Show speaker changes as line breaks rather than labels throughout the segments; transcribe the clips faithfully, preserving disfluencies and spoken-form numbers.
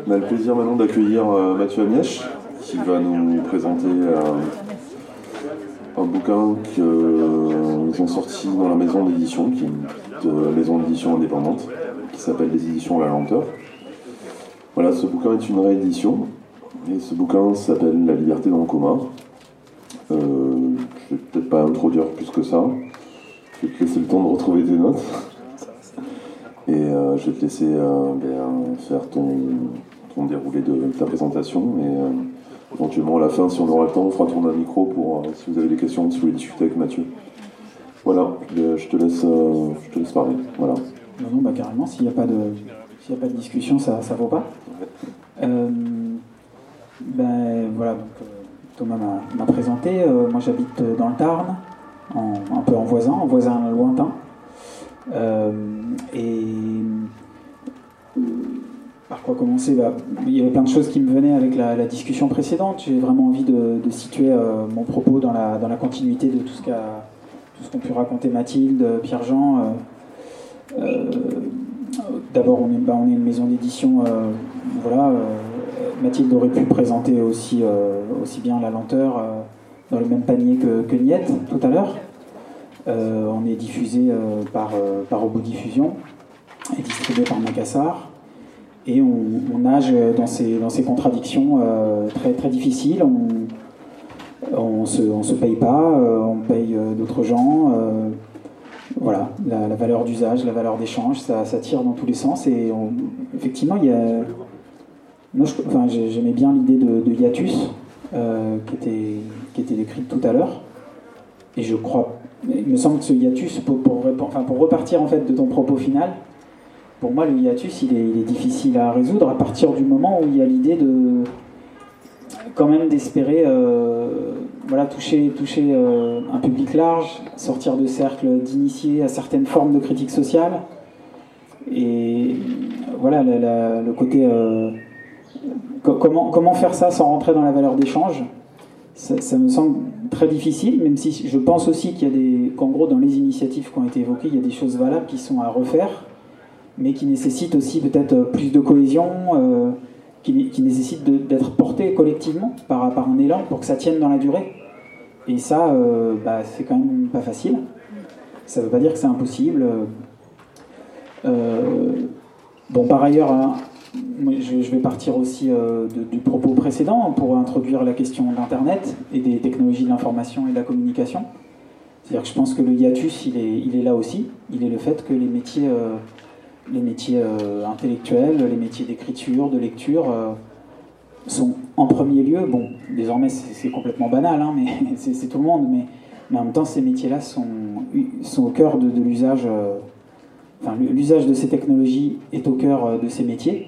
On a le plaisir maintenant d'accueillir euh, Mathieu Amièche qui va nous présenter euh, un bouquin qu'ils euh, ont sorti dans la maison d'édition, qui est une petite euh, maison d'édition indépendante, qui s'appelle Les Éditions La Lenteur. Voilà, ce bouquin est une réédition, et ce bouquin s'appelle La liberté dans le coma. Euh, je vais peut-être pas introduire plus que ça, je vais te laisser le temps de retrouver tes notes, et euh, je vais te laisser euh, ben, faire ton, ton déroulé de, de ta présentation, et euh, éventuellement à la fin, si on aura le temps, on fera tourner un micro pour, euh, si vous avez des questions, si vous voulez discuter avec Mathieu. Voilà, je te laisse, euh, je te laisse parler. Voilà.
Non, non, bah carrément, s'il n'y a pas de, s'il n'y a pas de discussion, ça ne vaut pas. Ouais. Euh, ben voilà, donc, euh, Thomas m'a, m'a présenté. Euh, moi, j'habite dans le Tarn, en, un peu en voisin, en voisin lointain. Euh, et par quoi commencer? Bah, il y avait plein de choses qui me venaient avec la, la discussion précédente. J'ai vraiment envie de, de situer euh, mon propos dans la, dans la continuité de tout ce qu'a, tout ce qu'ont pu raconter Mathilde, Pierre-Jean. Euh, euh, d'abord, on est, bah, on est une maison d'édition. Euh, voilà, euh, Mathilde aurait pu présenter aussi, euh, aussi bien La Lenteur euh, dans le même panier que, que Niette tout à l'heure. Euh, on est diffusé euh, par, euh, par Obo Diffusion et distribué par Macassar. Et on, on nage dans ces, dans ces contradictions euh, très, très difficiles. On on se, on se paye pas, euh, on paye euh, d'autres gens. Euh, voilà, la, la valeur d'usage, la valeur d'échange, ça, ça tire dans tous les sens. Et on, effectivement, il y a... Moi, je, enfin, j'aimais bien l'idée de, de hiatus euh, qui, était, qui était décrite tout à l'heure. Et je crois... Il me semble que ce hiatus, pour, pour, enfin, pour repartir en fait de ton propos final, pour moi le hiatus il est, il est difficile à résoudre à partir du moment où il y a l'idée de quand même d'espérer euh, voilà, toucher, toucher euh, un public large, sortir de cercles d'initiés à certaines formes de critique sociale. Et voilà la, la, le côté euh, co- comment, comment faire ça sans rentrer dans la valeur d'échange. Ça, ça me semble très difficile, même si je pense aussi qu'il y a des, qu'en gros dans les initiatives qui ont été évoquées, il y a des choses valables qui sont à refaire, mais qui nécessitent aussi peut-être plus de cohésion, euh, qui, qui nécessitent de, d'être portées collectivement par, par un élan pour que ça tienne dans la durée. Et ça, euh, bah, c'est quand même pas facile. Ça ne veut pas dire que c'est impossible. Euh, bon, par ailleurs, hein, je vais partir aussi euh, de, du propos précédent pour introduire la question d'Internet et des technologies de l'information et de la communication. C'est-à-dire que je pense que le hiatus, il est, il est là aussi. Il est le fait que les métiers, euh, les métiers euh, intellectuels, les métiers d'écriture, de lecture, euh, sont en premier lieu, bon, désormais c'est, c'est complètement banal, hein, mais c'est, c'est tout le monde, mais, mais en même temps ces métiers-là sont, sont au cœur de, de l'usage, euh, enfin l'usage de ces technologies est au cœur de ces métiers.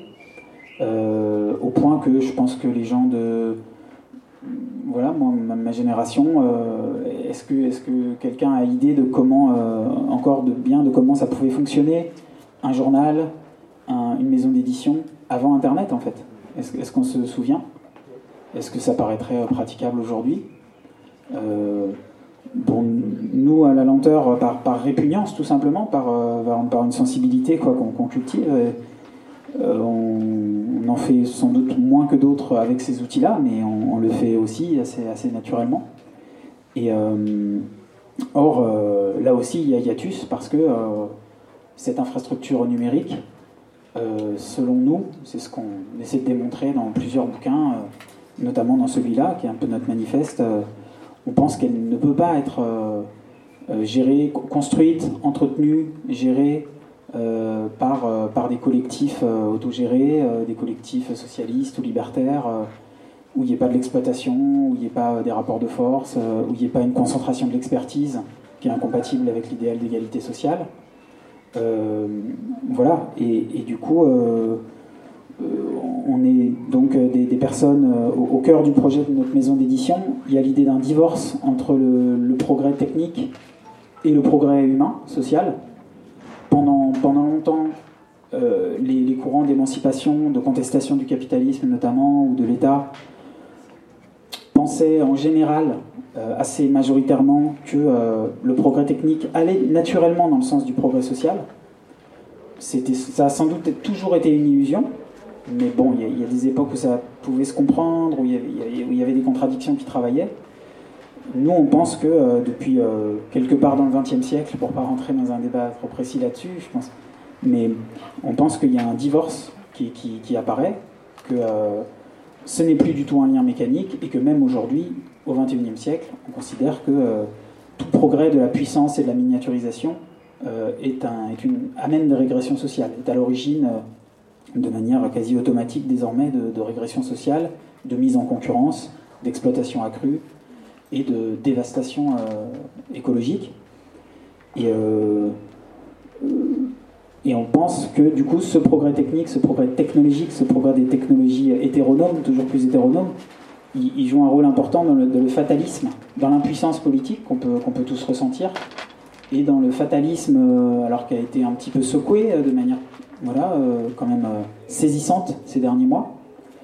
Euh, au point que je pense que les gens de voilà moi ma, ma génération euh, est-ce que est-ce que quelqu'un a idée de comment euh, encore de bien de comment ça pouvait fonctionner un journal, un, une maison d'édition avant Internet en fait, est-ce, est-ce qu'on se souvient, est-ce que ça paraîtrait praticable aujourd'hui? euh, bon, nous à La Lenteur par, par répugnance tout simplement, par, par, par une sensibilité quoi qu'on, qu'on cultive. Et, euh, on On en fait sans doute moins que d'autres avec ces outils-là, mais on, on le fait aussi assez, assez naturellement. Et euh, or, euh, là aussi, il y a hiatus parce que euh, cette infrastructure numérique, euh, selon nous, c'est ce qu'on essaie de démontrer dans plusieurs bouquins, euh, notamment dans celui-là, qui est un peu notre manifeste, euh, on pense qu'elle ne peut pas être euh, euh, gérée, construite, entretenue, gérée, Euh, par, euh, par des collectifs euh, autogérés, euh, des collectifs socialistes ou libertaires, euh, où il n'y ait pas de l'exploitation, où il n'y ait pas euh, des rapports de force, euh, où il n'y ait pas une concentration de l'expertise qui est incompatible avec l'idéal d'égalité sociale. Euh, voilà, et, et du coup, euh, euh, on est donc des, des personnes euh, au, au cœur du projet de notre maison d'édition. Il y a l'idée d'un divorce entre le, le progrès technique et le progrès humain, social. Pendant, pendant longtemps, euh, les, les courants d'émancipation, de contestation du capitalisme notamment, ou de l'État, pensaient en général, euh, assez majoritairement, que euh, le progrès technique allait naturellement dans le sens du progrès social. C'était, ça a sans doute toujours été une illusion, Mais bon, il y, y a des époques où ça pouvait se comprendre, où il y avait, où il y avait des contradictions qui travaillaient. Nous, on pense que euh, depuis euh, quelque part dans le vingtième siècle, pour ne pas rentrer dans un débat trop précis là-dessus, je pense, mais on pense qu'il y a un divorce qui, qui, qui apparaît, que euh, ce n'est plus du tout un lien mécanique, et que même aujourd'hui, au vingt et unième siècle, on considère que euh, tout progrès de la puissance et de la miniaturisation euh, est un, est une, amène des régressions sociales, est à l'origine, euh, de manière quasi automatique désormais, de, de régression sociale, de mise en concurrence, d'exploitation accrue et de dévastation euh, écologique. Et, euh, et on pense que du coup ce progrès technique, ce progrès technologique, ce progrès des technologies hétéronomes, toujours plus hétéronomes, il, il joue un rôle important dans le, dans le fatalisme, dans l'impuissance politique qu'on peut, qu'on peut tous ressentir, et dans le fatalisme, euh, alors qui a été un petit peu secoué euh, de manière voilà, euh, quand même euh, saisissante ces derniers mois.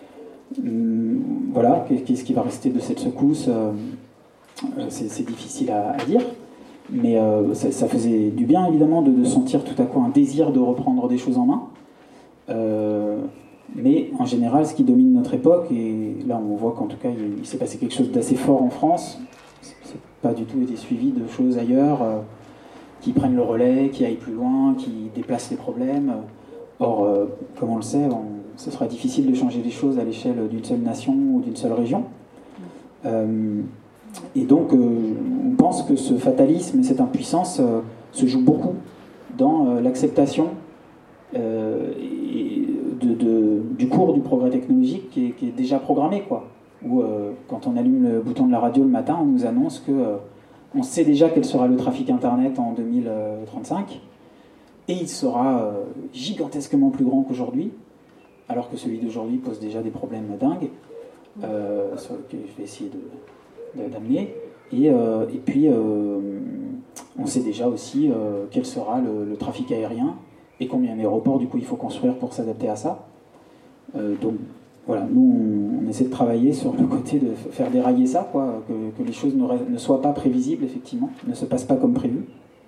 Hum, voilà, qu'est-ce qui va rester de cette secousse euh, c'est, c'est difficile à, à dire. Mais euh, ça, ça faisait du bien, évidemment, de, de sentir tout à coup un désir de reprendre des choses en main. Euh, mais en général, ce qui domine notre époque, et là on voit qu'en tout cas il, il s'est passé quelque chose d'assez fort en France, c'est pas du tout été suivi de choses ailleurs, euh, qui prennent le relais, qui aillent plus loin, qui déplacent les problèmes. Or, euh, comme on le sait, on, ce sera difficile de changer les choses à l'échelle d'une seule nation ou d'une seule région. Euh, Et donc, euh, on pense que ce fatalisme et cette impuissance euh, se jouent beaucoup dans euh, l'acceptation euh, de, de, du cours du progrès technologique qui est, qui est déjà programmé, quoi. Où, euh, quand on allume le bouton de la radio le matin, on nous annonce que euh, on sait déjà quel sera le trafic Internet en deux mille trente-cinq, et il sera euh, gigantesquement plus grand qu'aujourd'hui, alors que celui d'aujourd'hui pose déjà des problèmes dingues, euh, sur lesquels je vais essayer de... d'amener, et, euh, et puis euh, on sait déjà aussi euh, quel sera le, le trafic aérien et combien d'aéroports du coup il faut construire pour s'adapter à ça. Euh, donc voilà, nous on, on essaie de travailler sur le côté de faire dérailler ça, quoi, que, que les choses ne, ne soient pas prévisibles, effectivement, ne se passent pas comme prévu.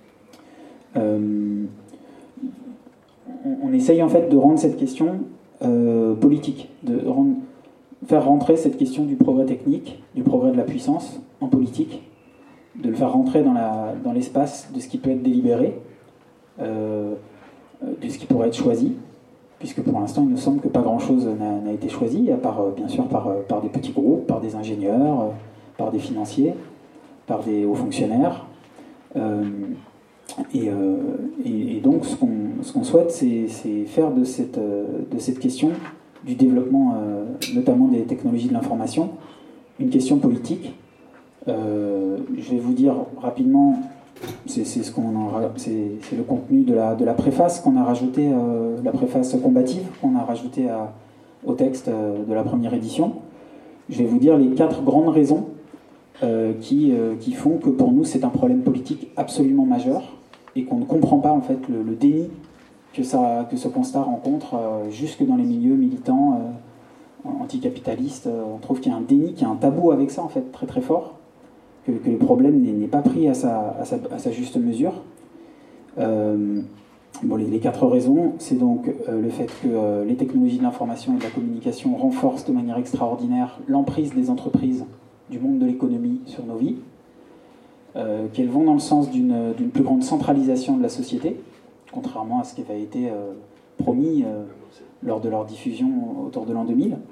Euh, on, on essaye en fait de rendre cette question euh, politique, de rendre faire rentrer cette question du progrès technique, du progrès de la puissance en politique, de le faire rentrer dans, la, dans l'espace de ce qui peut être délibéré, euh, de ce qui pourrait être choisi, puisque pour l'instant il nous semble que pas grand-chose n'a, n'a été choisi, à part bien sûr par, par des petits groupes, par des ingénieurs, par des financiers, par des hauts fonctionnaires. Euh, et, euh, et, et donc ce qu'on, ce qu'on souhaite, c'est, c'est faire de cette, de cette question du développement, euh, notamment des technologies de l'information, une question politique. Euh, je vais vous dire rapidement, c'est, c'est, ce qu'on en, c'est, c'est le contenu de la, de la préface qu'on a rajouté, euh, la préface combative qu'on a rajoutée à, au texte euh, de la première édition. Je vais vous dire les quatre grandes raisons euh, qui, euh, qui font que pour nous c'est un problème politique absolument majeur et qu'on ne comprend pas en fait le, le déni que, ça, que ce constat rencontre euh, jusque dans les milieux militants euh, anticapitalistes. Euh, on trouve qu'il y a un déni, qu'il y a un tabou avec ça, en fait, très très fort, que, que le problème n'est, n'est pas pris à sa, à sa, à sa juste mesure. Euh, bon, les, les quatre raisons, c'est donc euh, le fait que euh, les technologies de l'information et de la communication renforcent de manière extraordinaire l'emprise des entreprises, du monde de l'économie sur nos vies, euh, qu'elles vont dans le sens d'une, d'une plus grande centralisation de la société, contrairement à ce qui avait été euh, promis euh, lors de leur diffusion autour de l'an deux mille.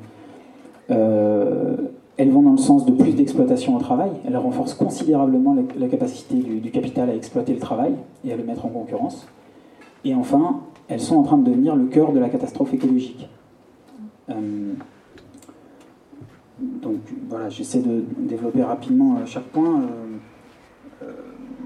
Euh, elles vont dans le sens de plus d'exploitation au travail. Elles renforcent considérablement la, la capacité du, du capital à exploiter le travail et à le mettre en concurrence. Et enfin, elles sont en train de devenir le cœur de la catastrophe écologique. Euh, donc voilà, j'essaie de développer rapidement chaque point. Euh, euh,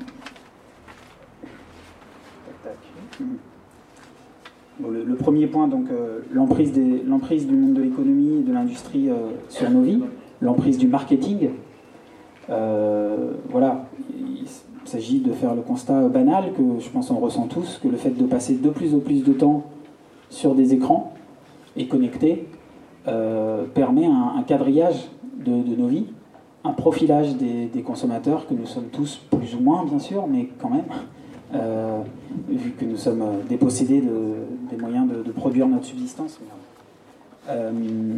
Bon, le, le premier point, donc euh, l'emprise, des, l'emprise du monde de l'économie et de l'industrie euh, sur nos vies, l'emprise du marketing. Euh, voilà, il s'agit de faire le constat banal que je pense on ressent tous, que le fait de passer de plus en plus de temps sur des écrans et connectés euh, permet un, un quadrillage de, de nos vies, un profilage des, des consommateurs que nous sommes tous plus ou moins bien sûr, mais quand même. Euh, vu que nous sommes dépossédés de, des moyens de, de produire notre subsistance. Euh,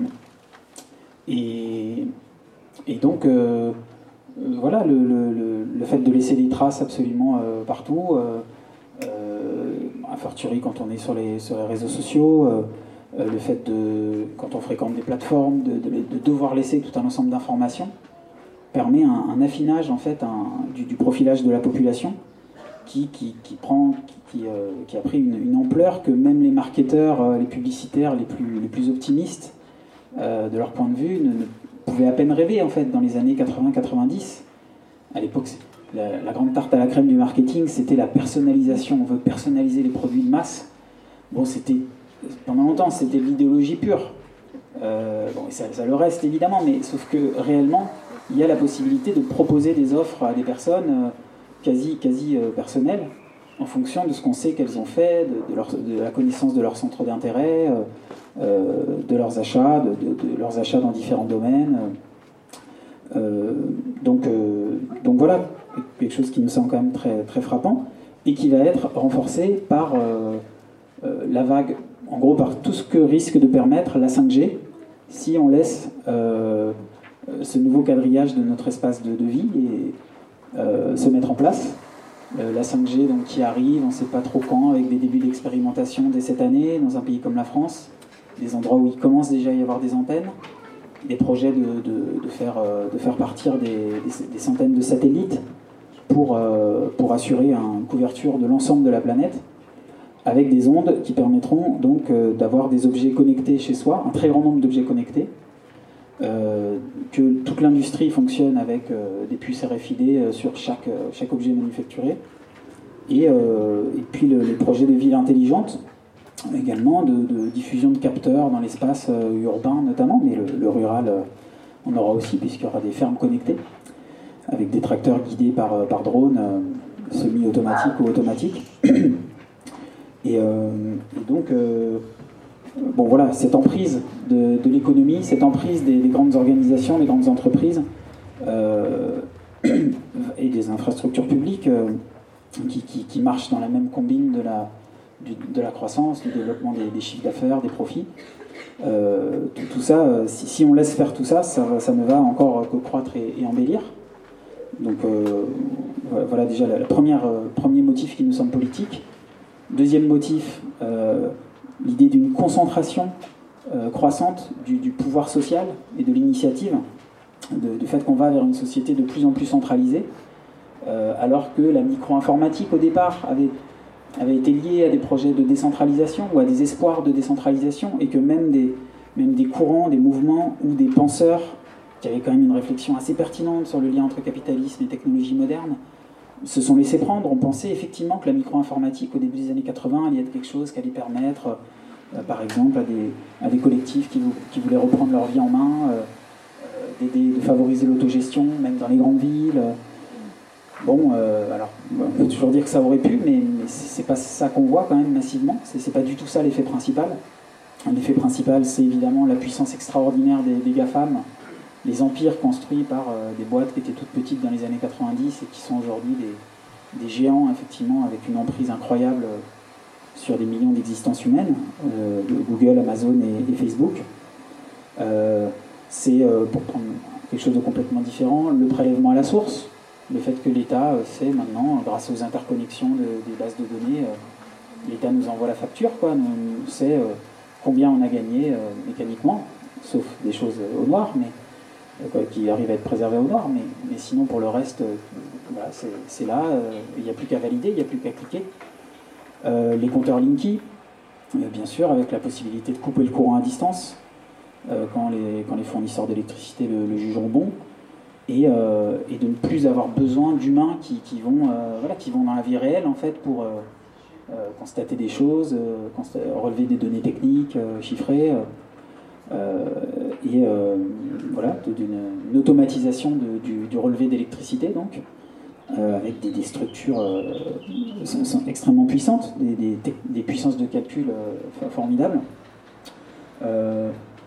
et, et donc, euh, voilà, le, le, le fait de laisser des traces absolument euh, partout, euh, euh, a fortiori quand on est sur les, sur les réseaux sociaux, euh, euh, le fait de, quand on fréquente des plateformes, de, de, de devoir laisser tout un ensemble d'informations, permet un, un affinage en fait un, du, du profilage de la population qui, qui, qui, prend, qui, qui, euh, qui a pris une, une ampleur que même les marketeurs, euh, les publicitaires les plus, les plus optimistes euh, de leur point de vue ne, ne pouvaient à peine rêver en fait dans les années quatre-vingts quatre-vingt-dix. À l'époque, la, la grande tarte à la crème du marketing, c'était la personnalisation. On veut personnaliser les produits de masse. Bon, c'était pendant longtemps, c'était de l'idéologie pure. Euh, bon, ça, ça le reste évidemment, mais sauf que réellement, il y a la possibilité de proposer des offres à des personnes euh, quasi, quasi euh, personnelles, en fonction de ce qu'on sait qu'elles ont fait, de, de, leur, de la connaissance de leur centre d'intérêt, euh, euh, de leurs achats, de, de, de leurs achats dans différents domaines. Euh, donc, euh, donc voilà, quelque chose qui nous semble quand même très, très frappant, et qui va être renforcé par euh, euh, la vague, en gros par tout ce que risque de permettre la cinq G, si on laisse euh, ce nouveau quadrillage de notre espace de, de vie et, euh, se mettre en place. Euh, la cinq G donc, qui arrive, on ne sait pas trop quand, avec des débuts d'expérimentation dès cette année, dans un pays comme la France, des endroits où il commence déjà à y avoir des antennes, des projets de, de, de, faire, de faire partir des, des, des centaines de satellites pour, euh, pour assurer une couverture de l'ensemble de la planète, avec des ondes qui permettront donc euh, d'avoir des objets connectés chez soi, un très grand nombre d'objets connectés, euh, que toute l'industrie fonctionne avec euh, des puces R F I D euh, sur chaque, euh, chaque objet manufacturé, et, euh, et puis le, les projets de ville intelligente, également de, de diffusion de capteurs dans l'espace euh, urbain notamment, mais le, le rural euh, on aura aussi, puisqu'il y aura des fermes connectées, avec des tracteurs guidés par, euh, par drone, euh, semi-automatiques ou automatiques. Et, euh, et donc, euh, bon voilà, cette emprise de, de l'économie, cette emprise des, des grandes organisations, des grandes entreprises euh, et des infrastructures publiques euh, qui, qui, qui marchent dans la même combine de la, du, de la croissance, du développement des, des chiffres d'affaires, des profits. Euh, tout, tout ça, si, si on laisse faire tout ça, ça, ça ne va encore que croître et, et embellir. Donc euh, voilà déjà le première, euh, premier motif qui nous semble politique. Deuxième motif, euh, l'idée d'une concentration euh, croissante du, du pouvoir social et de l'initiative, de, du fait qu'on va vers une société de plus en plus centralisée, euh, alors que la micro-informatique au départ avait, avait été liée à des projets de décentralisation ou à des espoirs de décentralisation, et que même des, même des courants, des mouvements ou des penseurs qui avaient quand même une réflexion assez pertinente sur le lien entre capitalisme et technologie moderne, se sont laissés prendre. On pensait effectivement que la micro-informatique au début des années quatre-vingts allait être quelque chose qui allait permettre, euh, par exemple, à des, à des collectifs qui, qui voulaient reprendre leur vie en main, euh, d'aider, de favoriser l'autogestion, même dans les grandes villes. Bon, euh, alors, on peut toujours dire que ça aurait pu, mais, mais c'est pas ça qu'on voit quand même massivement. C'est, c'est pas du tout ça l'effet principal. L'effet principal, c'est évidemment la puissance extraordinaire des, des GAFAM, les empires construits par euh, des boîtes qui étaient toutes petites dans les années quatre-vingt-dix et qui sont aujourd'hui des, des géants, effectivement, avec une emprise incroyable euh, sur des millions d'existences humaines, euh, de Google, Amazon et, et Facebook. Euh, c'est, euh, pour prendre quelque chose de complètement différent, le prélèvement à la source, le fait que l'État euh, sait maintenant, grâce aux interconnexions de, des bases de données, euh, l'État nous envoie la facture, quoi, nous, nous sait euh, combien on a gagné euh, mécaniquement, sauf des choses euh, au noir, mais Quoi, qui arrive à être préservé au noir, mais, mais sinon pour le reste, euh, voilà, c'est, c'est là, euh, il n'y a plus qu'à valider, il n'y a plus qu'à cliquer. Euh, les compteurs Linky, euh, bien sûr, avec la possibilité de couper le courant à distance, euh, quand, les, quand les fournisseurs d'électricité le, le jugeront bon, et, euh, et de ne plus avoir besoin d'humains qui, qui, vont, euh, voilà, qui vont dans la vie réelle, en fait, pour euh, euh, constater des choses, euh, constater, relever des données techniques, euh, chiffrées, euh, Euh, et euh, voilà, d'une automatisation de, du, du relevé d'électricité, donc, euh, avec des, des structures euh, sont, sont extrêmement puissantes, des, des, des puissances de calcul euh, formidables. Euh,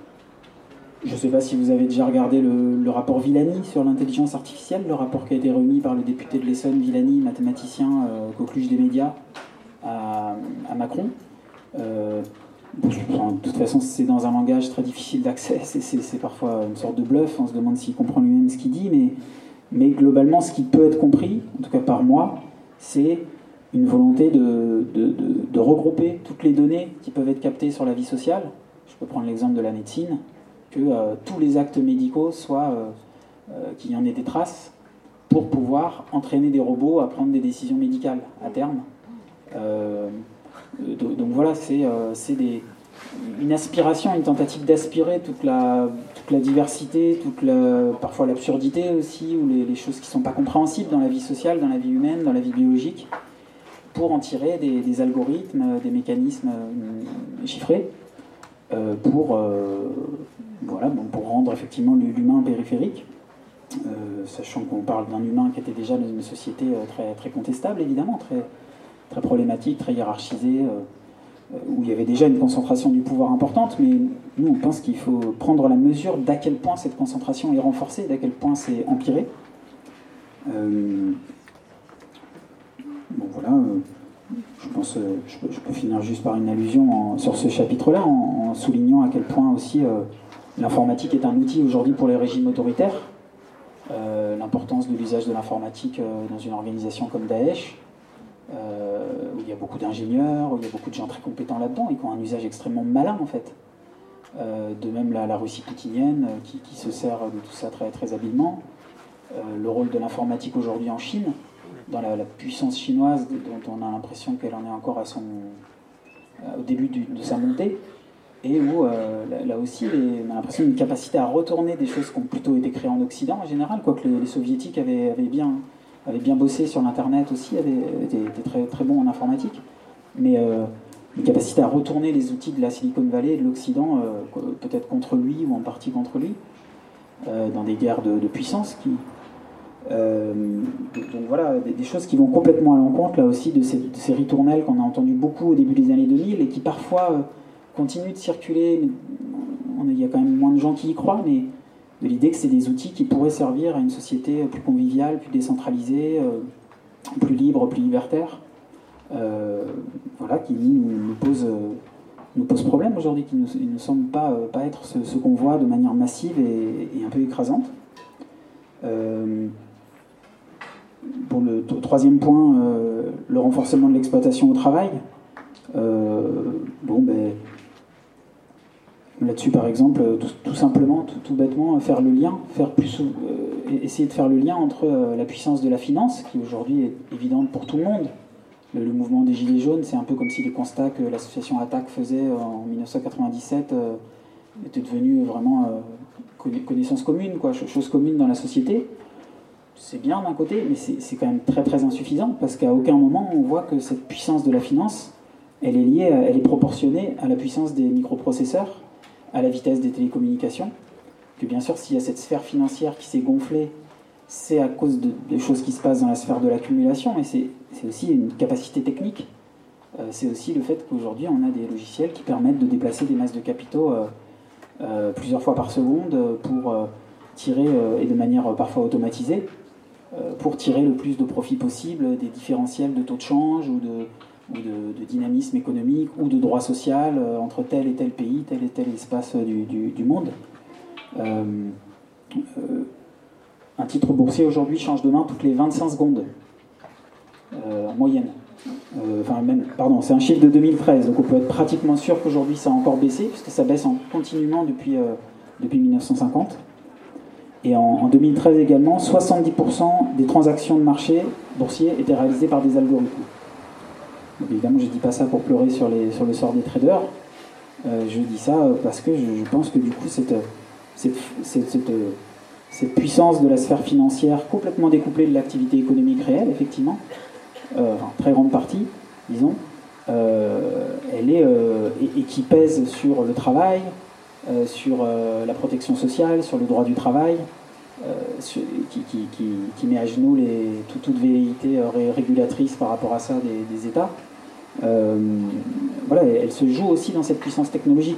je ne sais pas si vous avez déjà regardé le, le rapport Villani sur l'intelligence artificielle, le rapport qui a été remis par le député de l'Essonne, Villani, mathématicien, euh, coqueluche des médias, à, à Macron. Euh, Enfin, de toute façon, c'est dans un langage très difficile d'accès, c'est, c'est, c'est parfois une sorte de bluff, on se demande s'il comprend lui-même ce qu'il dit, mais, mais globalement, ce qui peut être compris, en tout cas par moi, c'est une volonté de, de, de, de regrouper toutes les données qui peuvent être captées sur la vie sociale. Je peux prendre l'exemple de la médecine, que euh, tous les actes médicaux soient, euh, euh, qu'il y en ait des traces, pour pouvoir entraîner des robots à prendre des décisions médicales à terme. Euh, donc voilà, c'est, euh, c'est des, une aspiration, une tentative d'aspirer toute la, toute la diversité, toute la, parfois l'absurdité aussi, ou les, les choses qui ne sont pas compréhensibles dans la vie sociale, dans la vie humaine, dans la vie biologique, pour en tirer des, des algorithmes, des mécanismes euh, chiffrés, euh, pour, euh, voilà, bon, pour rendre effectivement l'humain périphérique. Euh, sachant qu'on parle d'un humain qui était déjà dans une société euh, très, très contestable, évidemment, très, très problématique, très hiérarchisée, euh, où il y avait déjà une concentration du pouvoir importante, mais nous, on pense qu'il faut prendre la mesure d'à quel point cette concentration est renforcée, d'à quel point c'est empiré. Euh, bon, voilà, euh, je pense, euh, je, peux, je peux finir juste par une allusion en, sur ce chapitre-là, en, en soulignant à quel point aussi euh, l'informatique est un outil aujourd'hui pour les régimes autoritaires. Euh, l'importance de l'usage de l'informatique euh, dans une organisation comme Daesh, euh, où il y a beaucoup d'ingénieurs, où il y a beaucoup de gens très compétents là-dedans et qui ont un usage extrêmement malin en fait. Euh, de même la, la Russie poutinienne euh, qui, qui se sert de tout ça très, très habilement. Euh, le rôle de l'informatique aujourd'hui en Chine, dans la, la puissance chinoise dont on a l'impression qu'elle en est encore à son, euh, au début du, de sa montée. Et où, euh, là, là aussi, les, on a l'impression d'une capacité à retourner des choses qui ont plutôt été créées en Occident en général, quoique les, les soviétiques avaient, avaient, bien, avaient bien bossé sur l'Internet aussi, avaient, étaient, étaient très, très bons en informatique. Mais euh, une capacité à retourner les outils de la Silicon Valley et de l'Occident, euh, peut-être contre lui ou en partie contre lui, euh, dans des guerres de, de puissance. Qui, euh, donc voilà, des, des choses qui vont complètement à l'encontre, là aussi, de ces, de ces ritournelles qu'on a entendues beaucoup au début des années deux mille et qui parfois... Euh, continue de circuler, il y a quand même moins de gens qui y croient, mais de l'idée que c'est des outils qui pourraient servir à une société plus conviviale, plus décentralisée, euh, plus libre, plus libertaire, euh, voilà, qui nous, nous, pose, euh, nous pose problème aujourd'hui, qui ne nous, nous semble pas, euh, pas être ce, ce qu'on voit de manière massive et, et un peu écrasante. Euh, pour le t- troisième point, euh, le renforcement de l'exploitation au travail. Euh, bon, ben... Là-dessus, par exemple, tout, tout simplement, tout, tout bêtement, faire le lien, faire plus, euh, essayer de faire le lien entre euh, la puissance de la finance, qui aujourd'hui est évidente pour tout le monde. Le, le mouvement des Gilets jaunes, c'est un peu comme si les constats que l'association Attac faisait en dix-neuf cent quatre-vingt-dix-sept euh, étaient devenus vraiment euh, connaissance commune, quoi, chose commune dans la société. C'est bien d'un côté, mais c'est, c'est quand même très très insuffisant, parce qu'à aucun moment on voit que cette puissance de la finance, elle est liée, à, elle est proportionnée à la puissance des microprocesseurs, à la vitesse des télécommunications, que bien sûr, s'il y a cette sphère financière qui s'est gonflée, c'est à cause de, des choses qui se passent dans la sphère de l'accumulation, mais c'est, c'est aussi une capacité technique. Euh, c'est aussi le fait qu'aujourd'hui, on a des logiciels qui permettent de déplacer des masses de capitaux euh, euh, plusieurs fois par seconde pour euh, tirer, euh, et de manière euh, parfois automatisée, euh, pour tirer le plus de profit possible des différentiels de taux de change ou de... ou de, de dynamisme économique, ou de droit social euh, entre tel et tel pays, tel et tel espace du, du, du monde. Euh, euh, un titre boursier aujourd'hui change de main toutes les vingt-cinq secondes, euh, en moyenne. Euh, enfin, même, pardon, c'est un chiffre de deux mille treize, donc on peut être pratiquement sûr qu'aujourd'hui ça a encore baissé, puisque ça baisse en, continuellement depuis, euh, depuis mille neuf cent cinquante. Et en, en deux mille treize également, soixante-dix pour cent des transactions de marché boursier étaient réalisées par des algorithmes. Donc évidemment, je ne dis pas ça pour pleurer sur, les, sur le sort des traders. Euh, je dis ça parce que je, je pense que du coup, cette, cette, cette, cette, cette puissance de la sphère financière complètement découplée de l'activité économique réelle, effectivement, euh, enfin, très grande partie, disons, euh, elle est, euh, et, et qui pèse sur le travail, euh, sur euh, la protection sociale, sur le droit du travail, euh, sur, qui, qui, qui, qui met à genoux les, tout, toute velléité euh, régulatrice par rapport à ça des, des États. Euh, voilà, elle se joue aussi dans cette puissance technologique.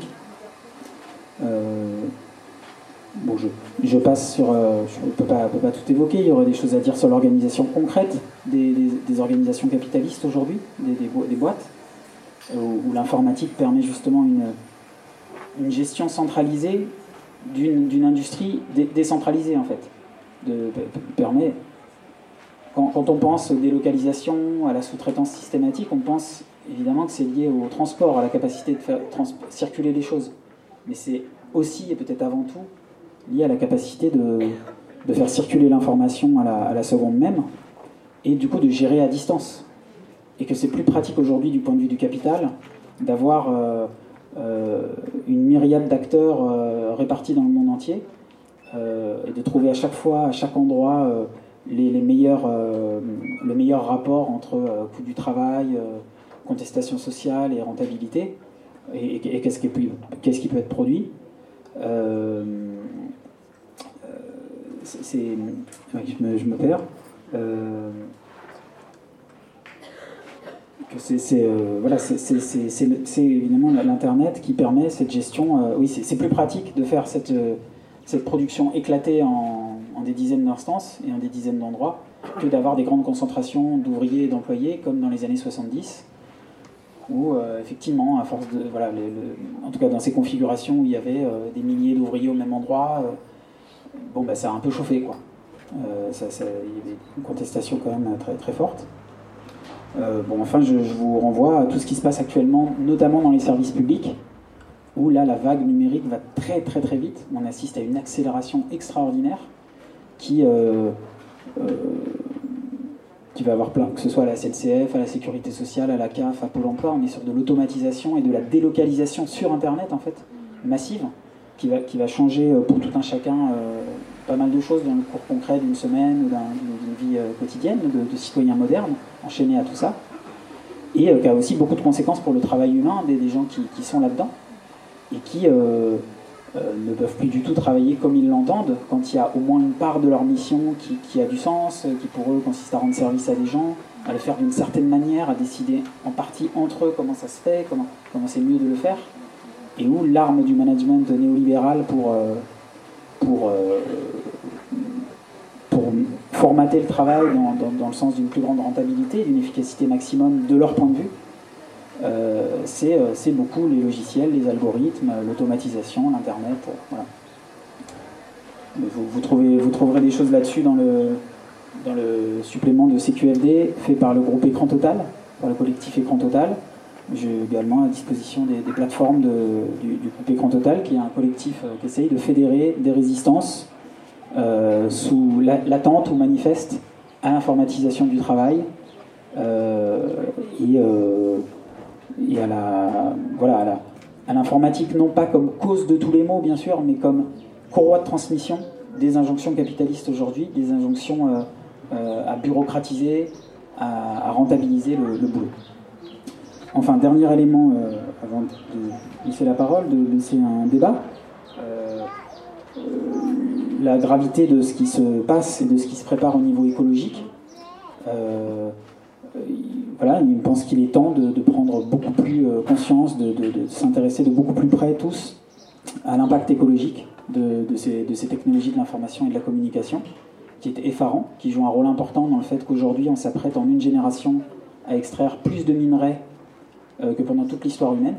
Euh, bon, je, je passe sur... Euh, je ne peux pas, peux pas tout évoquer, il y aurait des choses à dire sur l'organisation concrète des, des, des organisations capitalistes aujourd'hui, des, des, des boîtes. où, où l'informatique permet justement une, une gestion centralisée d'une, d'une industrie dé, décentralisée en fait. De, permet, quand, quand on pense aux délocalisations, à la sous-traitance systématique, on pense évidemment que c'est lié au transport, à la capacité de faire trans, circuler les choses. Mais c'est aussi, et peut-être avant tout, lié à la capacité de, de faire circuler l'information à la, à la seconde même, et du coup de gérer à distance. Et que c'est plus pratique aujourd'hui du point de vue du capital d'avoir euh, euh, une myriade d'acteurs euh, répartis dans le monde entier, euh, et de trouver à chaque fois, à chaque endroit, euh, les, les meilleurs, euh, le meilleur rapport entre euh, coût du travail, euh, contestation sociale et rentabilité, et, et, et qu'est-ce, qui peut, qu'est-ce qui peut être produit. Euh, c'est, c'est, oui, je, me, je me perds. Euh, que c'est, c'est, euh, voilà, c'est, c'est, c'est, c'est, c'est évidemment l'Internet qui permet cette gestion. Euh, oui, c'est, c'est plus pratique de faire cette, euh, cette production éclatée en, en des dizaines d'instances et en des dizaines d'endroits que d'avoir des grandes concentrations d'ouvriers et d'employés comme dans les années soixante-dix, où euh, effectivement, à force de, voilà, le, le, en tout cas dans ces configurations où il y avait euh, des milliers d'ouvriers au même endroit, euh, bon, bah, ça a un peu chauffé, quoi. Euh, ça, ça, il y avait une contestation quand même très, très forte. Euh, bon, enfin, je, je vous renvoie à tout ce qui se passe actuellement, notamment dans les services publics, où là, la vague numérique va très très très vite. On assiste à une accélération extraordinaire qui, euh, euh, qui va avoir plein, que ce soit à la S N C F, à la Sécurité sociale, à la C A F, à Pôle emploi. On est sur de l'automatisation et de la délocalisation sur Internet, en fait, massive, qui va, qui va changer pour tout un chacun euh, pas mal de choses dans le cours concret d'une semaine ou d'un, d'une vie euh, quotidienne de, de citoyens modernes, enchaînés à tout ça, et euh, qui a aussi beaucoup de conséquences pour le travail humain des, des gens qui, qui sont là-dedans, et qui euh, euh, ne peuvent plus du tout travailler comme ils l'entendent, quand il y a au moins une part de leur mission qui, qui a du sens, qui pour eux consiste à rendre service à des gens, à le faire d'une certaine manière, à décider en partie entre eux comment ça se fait, comment, comment c'est mieux de le faire, et où l'arme du management néolibéral pour... Euh, pour, euh, pour formater le travail dans, dans, dans le sens d'une plus grande rentabilité, d'une efficacité maximum de leur point de vue, euh, c'est, euh, c'est beaucoup les logiciels, les algorithmes, l'automatisation, l'Internet, euh, voilà. Vous, vous, trouvez, vous trouverez des choses là-dessus dans le, dans le supplément de C Q F D fait par le groupe Écran Total, par le collectif Écran Total. J'ai également à disposition des, des plateformes de, du, du groupe Écran Total, qui est un collectif euh, qui essaye de fédérer des résistances euh, sous la, latente ou manifeste à l'informatisation du travail euh, et, euh, et à, la, voilà, à, la, à l'informatique, non pas comme cause de tous les maux, bien sûr, mais comme courroie de transmission des injonctions capitalistes aujourd'hui, des injonctions euh, euh, à bureaucratiser, à, à rentabiliser le, le boulot. Enfin, dernier élément, euh, avant de laisser la parole, de laisser un débat. Euh, euh, la gravité de ce qui se passe et de ce qui se prépare au niveau écologique. Euh, voilà, il pense qu'il est temps de, de prendre beaucoup plus euh, conscience, de, de, de s'intéresser de beaucoup plus près tous à l'impact écologique de, de, ces, de ces technologies de l'information et de la communication, qui est effarant, qui joue un rôle important dans le fait qu'aujourd'hui on s'apprête en une génération à extraire plus de minerais Euh, que pendant toute l'histoire humaine.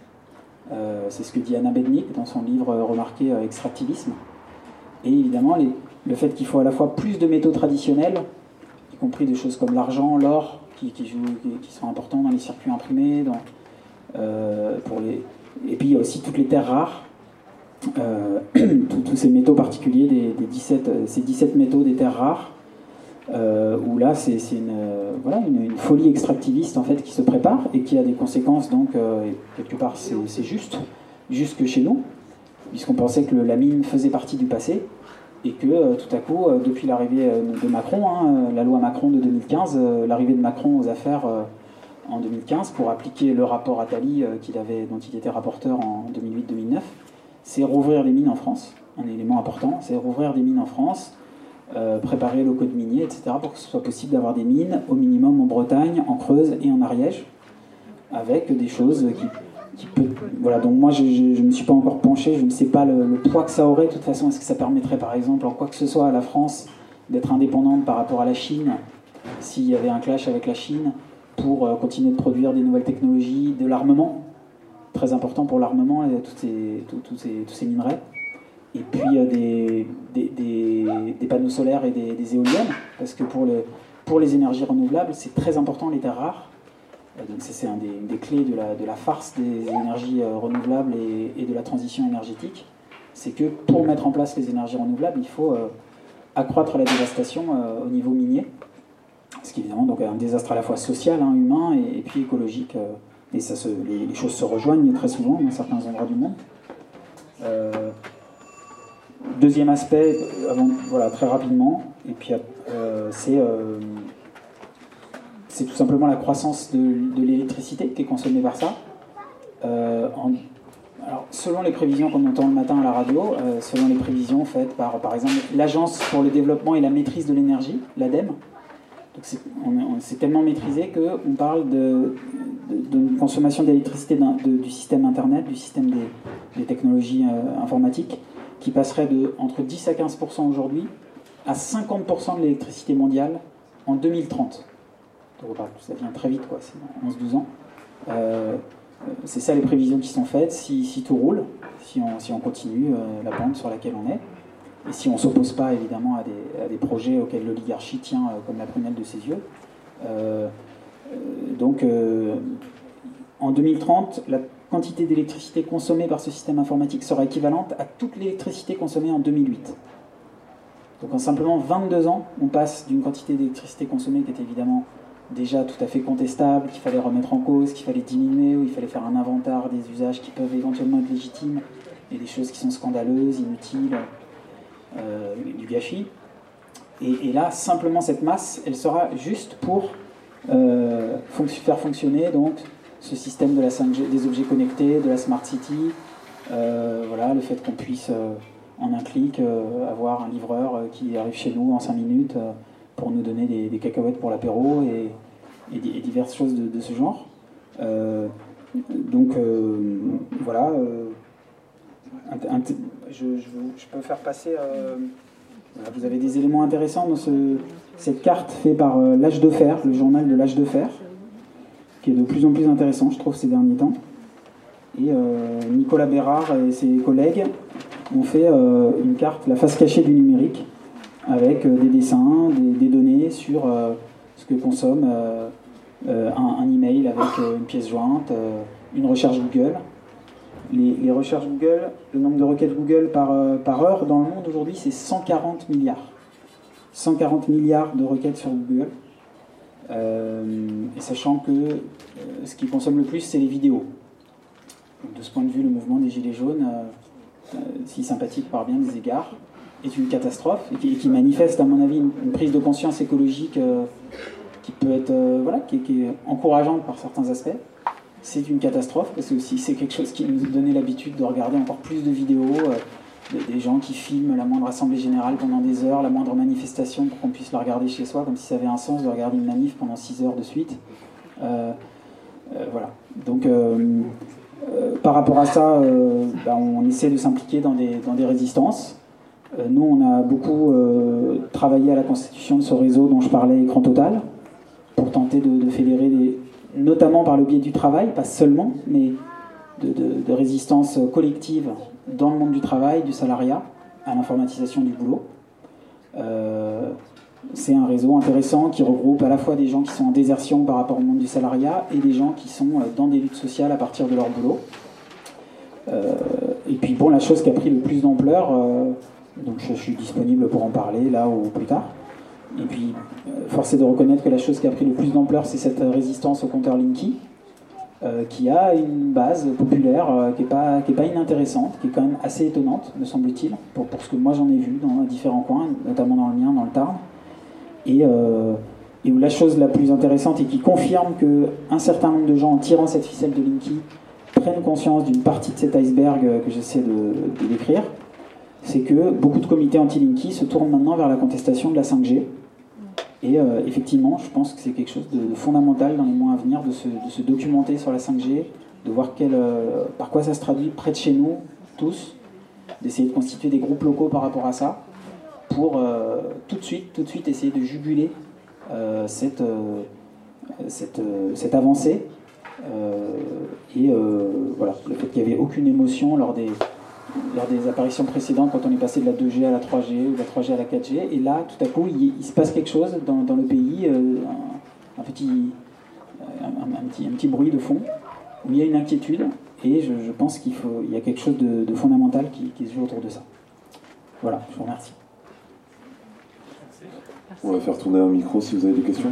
Euh, c'est ce que dit Anna Bednick dans son livre euh, remarqué euh, Extractivisme. Et évidemment, les, le fait qu'il faut à la fois plus de métaux traditionnels, y compris des choses comme l'argent, l'or, qui, qui, jouent, qui, qui sont importants dans les circuits imprimés, dans, euh, pour les, et puis il y a aussi toutes les terres rares, euh, tous ces métaux particuliers, des, des dix-sept, euh, ces dix-sept métaux des terres rares, Euh, où là c'est, c'est une, euh, voilà, une, une folie extractiviste en fait qui se prépare et qui a des conséquences, donc euh, et quelque part c'est, c'est juste, jusque chez nous, puisqu'on pensait que le, la mine faisait partie du passé et que euh, tout à coup, euh, depuis l'arrivée euh, de Macron, hein, euh, la loi Macron de deux mille quinze, euh, l'arrivée de Macron aux affaires euh, en deux mille quinze pour appliquer le rapport Attali euh, qu'il avait, dont il était rapporteur en deux mille huit deux mille neuf, c'est rouvrir les mines en France, un élément important, c'est rouvrir des mines en France. Euh, préparer le code minier, et cetera, pour que ce soit possible d'avoir des mines au minimum en Bretagne, en Creuse et en Ariège, avec des choses qui, qui peut... Voilà, donc moi je ne me suis pas encore penché, je ne sais pas le, le poids que ça aurait. De toute façon, est-ce que ça permettrait par exemple en quoi que ce soit à la France d'être indépendante par rapport à la Chine, s'il y avait un clash avec la Chine, pour euh, continuer de produire des nouvelles technologies, de l'armement, très important pour l'armement, tous ces, tous, tous ces, tous ces minerais. Et puis euh, des, des, des, des panneaux solaires et des, des éoliennes, parce que pour, le, pour les énergies renouvelables, c'est très important les terres rares. Euh, donc c'est un des, des clés de la, de la farce des énergies euh, renouvelables et, et de la transition énergétique. C'est que pour mettre en place les énergies renouvelables, il faut euh, accroître la dévastation euh, au niveau minier, ce qui est évidemment donc un désastre à la fois social, hein, humain et, et puis écologique. Euh, et ça se, les, les choses se rejoignent très souvent dans certains endroits du monde. Euh, Deuxième aspect, avant, voilà, très rapidement, et puis euh, c'est euh, c'est tout simplement la croissance de, de l'électricité qui est consommée par ça. Euh, en, alors, selon les prévisions qu'on entend le matin à la radio, euh, selon les prévisions faites par, par exemple, l'Agence pour le développement et la maîtrise de l'énergie, l'ADEME, c'est tellement maîtrisé qu'on parle de, de, de consommation d'électricité du système Internet, du système des, des technologies euh, informatiques, qui passerait de entre dix à quinze pour cent aujourd'hui à cinquante pour cent de l'électricité mondiale en deux mille trente. Donc, ça vient très vite, quoi, c'est dans onze douze ans. Euh, c'est ça les prévisions qui sont faites, si, si tout roule, si on, si on continue euh, la pente sur laquelle on est, et si on ne s'oppose pas évidemment à des, à des projets auxquels l'oligarchie tient euh, comme la prunelle de ses yeux. Euh, euh, donc, euh, en deux mille trente, la quantité d'électricité consommée par ce système informatique sera équivalente à toute l'électricité consommée en deux mille huit. Donc en simplement vingt-deux ans, on passe d'une quantité d'électricité consommée qui était évidemment déjà tout à fait contestable, qu'il fallait remettre en cause, qu'il fallait diminuer, où il fallait faire un inventaire des usages qui peuvent éventuellement être légitimes, et des choses qui sont scandaleuses, inutiles, euh, du gâchis. Et, et là, simplement cette masse, elle sera juste pour euh, fonc- faire fonctionner donc ce système de la cinq G, des objets connectés, de la Smart City, euh, voilà, le fait qu'on puisse, euh, en un clic, euh, avoir un livreur euh, qui arrive chez nous en cinq minutes euh, pour nous donner des, des cacahuètes pour l'apéro et, et, et diverses choses de, de ce genre. Euh, donc, euh, voilà. Euh, un, un, je, je, je peux faire passer... Euh, voilà, vous avez des éléments intéressants dans ce, cette carte faite par euh, L'Âge de Fer, le journal de L'Âge de Fer, qui est de plus en plus intéressant, je trouve, ces derniers temps. Et euh, Nicolas Bérard et ses collègues ont fait euh, une carte, la face cachée du numérique, avec euh, des dessins, des, des données sur euh, ce que consomme euh, euh, un, un email avec euh, une pièce jointe, euh, une recherche Google. Les, les recherches Google, le nombre de requêtes Google par, euh, par heure dans le monde aujourd'hui, c'est cent quarante milliards. cent quarante milliards de requêtes sur Google. Euh, et sachant que euh, ce qui consomme le plus, c'est les vidéos. Donc, de ce point de vue, le mouvement des Gilets jaunes, euh, euh, si sympathique par bien des égards, est une catastrophe et qui, et qui manifeste, à mon avis, une, une prise de conscience écologique euh, qui peut être, euh, voilà, qui, qui est encourageante par certains aspects. C'est une catastrophe parce que aussi c'est quelque chose qui nous donnait l'habitude de regarder encore plus de vidéos. Euh, des gens qui filment la moindre assemblée générale pendant des heures, la moindre manifestation pour qu'on puisse la regarder chez soi, comme si ça avait un sens de regarder une manif pendant six heures de suite. Euh, euh, voilà. Donc, euh, euh, par rapport à ça, euh, bah, on essaie de s'impliquer dans des, dans des résistances. Euh, nous, on a beaucoup euh, travaillé à la constitution de ce réseau dont je parlais, Écran Total, pour tenter de, de fédérer, des, notamment par le biais du travail, pas seulement, mais de, de, de résistance collective dans le monde du travail, du salariat, à l'informatisation du boulot. Euh, c'est un réseau intéressant qui regroupe à la fois des gens qui sont en désertion par rapport au monde du salariat et des gens qui sont dans des luttes sociales à partir de leur boulot. Euh, et puis bon, la chose qui a pris le plus d'ampleur, euh, donc je, je suis disponible pour en parler là ou plus tard. Et puis, euh, force est de reconnaître que la chose qui a pris le plus d'ampleur, c'est cette résistance au compteur Linky, Euh, qui a une base populaire euh, qui n'est pas, qui est pas inintéressante, qui est quand même assez étonnante, me semble-t-il, pour, pour ce que moi j'en ai vu dans différents coins, notamment dans le mien, dans le Tarn. Et, euh, et où la chose la plus intéressante et qui confirme qu'un certain nombre de gens, en tirant cette ficelle de Linky, prennent conscience d'une partie de cet iceberg que j'essaie de, de décrire, c'est que beaucoup de comités anti-Linky se tournent maintenant vers la contestation de la cinq G. Et euh, effectivement, je pense que c'est quelque chose de, de fondamental dans les mois à venir de se, de se documenter sur la cinq G, de voir quel, euh, par quoi ça se traduit près de chez nous, tous, d'essayer de constituer des groupes locaux par rapport à ça, pour euh, tout de suite, tout de suite essayer de juguler euh, cette, euh, cette, cette avancée. Euh, et euh, voilà, le fait qu'il n'y avait aucune émotion lors des, lors des apparitions précédentes, quand on est passé de la deux G à la trois G ou de la trois G à la quatre G, et là, tout à coup, il, il se passe quelque chose dans, dans le pays, euh, un, un, petit, un, un, petit, un petit bruit de fond, où il y a une inquiétude, et je, je pense qu'il faut, il y a quelque chose de, de fondamental qui, qui se joue autour de ça. Voilà, je vous remercie.
On va faire tourner un micro si vous avez des questions.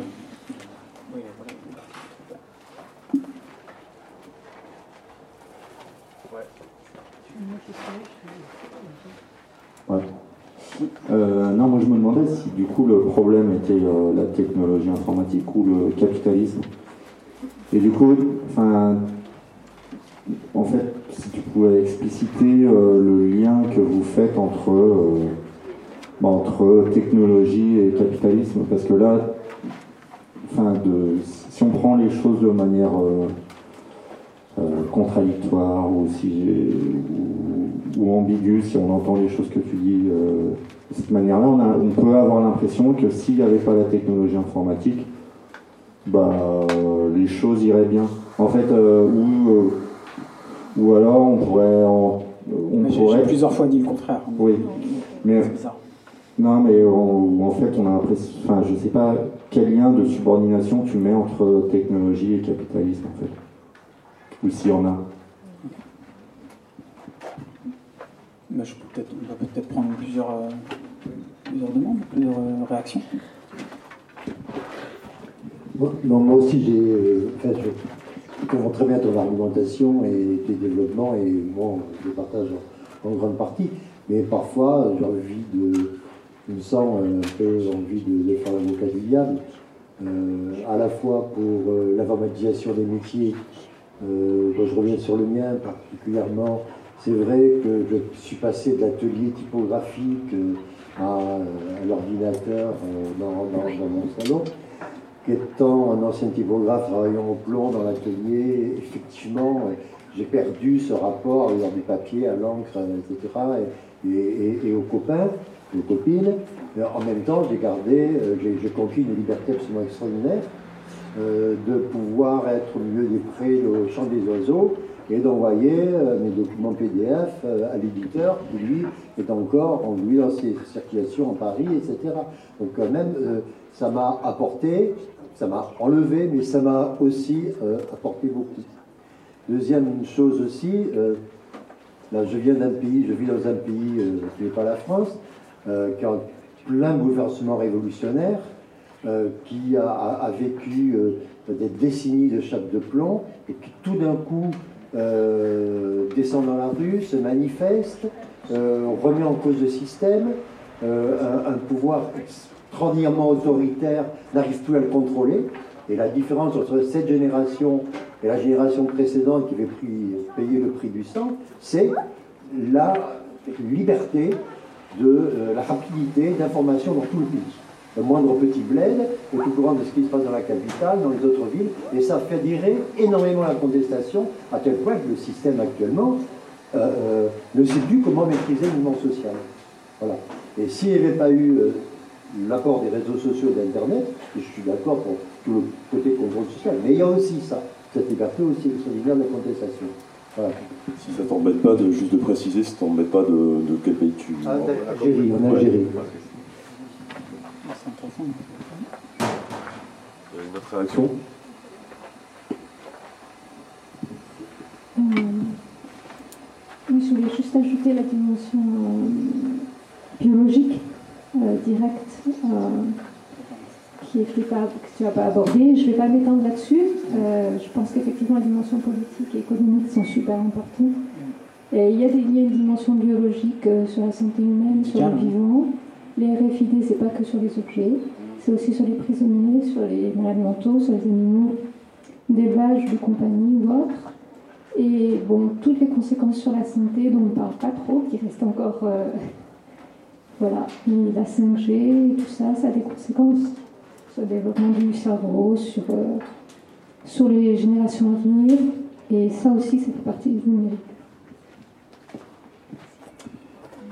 Ouais. Euh, non, moi je me demandais si du coup le problème était euh, la technologie informatique ou le capitalisme. Et du coup, enfin, en fait, si tu pouvais expliciter euh, le lien que vous faites entre, euh, bah, entre technologie et capitalisme, parce que là, enfin, de, si on prend les choses de manière euh, euh, contradictoire ou, si, ou, ou ambiguë, si on entend les choses que tu dis euh, de cette manière-là, on, a, on peut avoir l'impression que s'il n'y avait pas la technologie informatique, bah, euh, les choses iraient bien. En fait, euh, ou, euh, ou alors on pourrait... En, on
j'ai,
pourrait...
j'ai plusieurs fois dit le contraire.
Oui, mais...
C'est bizarre.
Non, mais en, en fait, on a l'impression... Enfin, je ne sais pas quel lien de subordination tu mets entre technologie et capitalisme, en fait. Ou s'il y en a.
Bah, je peux peut-être, on va peut-être prendre plusieurs, euh, plusieurs demandes, plusieurs euh, réactions.
Bon, non, moi aussi, j'ai, euh, enfin, je comprends très bien ton argumentation et tes développements, et moi, je les partage en, en grande partie. Mais parfois, j'ai envie de, je me sens un peu envie de, de faire l'avocat du diable, euh, à la fois pour euh, l'informatisation des métiers. Euh, quand je reviens sur le mien particulièrement, c'est vrai que je suis passé de l'atelier typographique à, à l'ordinateur dans, dans, dans mon salon. Étant un ancien typographe travaillant au plomb dans l'atelier, effectivement, j'ai perdu ce rapport à du papier, à l'encre, et cetera, et, et, et aux copains, aux copines. En même temps, j'ai gardé, j'ai, j'ai conquis une liberté absolument extraordinaire euh, de pouvoir être au milieu des prés, au chant des oiseaux, et d'envoyer euh, mes documents P D F euh, à l'éditeur, qui lui est encore en lui dans ses circulations en Paris, et cetera. Donc quand même, euh, ça m'a apporté, ça m'a enlevé, mais ça m'a aussi euh, apporté beaucoup. Deuxième chose aussi, euh, là je viens d'un pays, je vis dans un pays euh, qui n'est pas la France, euh, qui a plein de bouleversements révolutionnaires, euh, qui a, a, a vécu euh, des décennies de chape de plomb, et qui tout d'un coup euh, descend dans la rue, se manifeste, euh, remet en cause le système, euh, un, un pouvoir extraordinairement autoritaire n'arrive plus à le contrôler. Et la différence entre cette génération et la génération précédente qui avait pris, payé le prix du sang, c'est la liberté, de euh, la rapidité d'information dans tout le pays. Le moindre petit bled est au courant de ce qui se passe dans la capitale, dans les autres villes, et ça fait adhérer énormément la contestation, à tel point que le système actuellement euh, euh, ne sait plus comment maîtriser le mouvement social. Voilà. Et s'il n'y avait pas eu euh, l'apport des réseaux sociaux et d'Internet, je suis d'accord pour tout le côté contrôle social, mais il y a aussi ça, cette liberté aussi extraordinaire de la contestation. Voilà.
Si ça t'embête pas de juste de préciser, si ça t'embête pas de, de quel pays tu...
Ah, Algérie, en Algérie. Ouais.
Une autre réaction ?
euh, Oui, je voulais juste ajouter la dimension euh, biologique, euh, directe, euh, qui est pas, que tu n'as pas abordée. Je ne vais pas m'étendre là-dessus. Euh, je pense qu'effectivement, les dimensions politiques et économiques sont super importantes. Et il y a, des, il y a une dimension biologique euh, sur la santé humaine, sur le vivant. Les R F I D, ce n'est pas que sur les objets, c'est aussi sur les prisonniers, sur les malades mentaux, sur les animaux d'élevage, de compagnie ou autres. Et bon, toutes les conséquences sur la santé dont on ne parle pas trop, qui restent encore... Euh, voilà, mais la cinq G et tout ça, ça a des conséquences sur le développement du cerveau, sur, euh, sur les générations à venir. Et ça aussi, ça fait partie du numérique.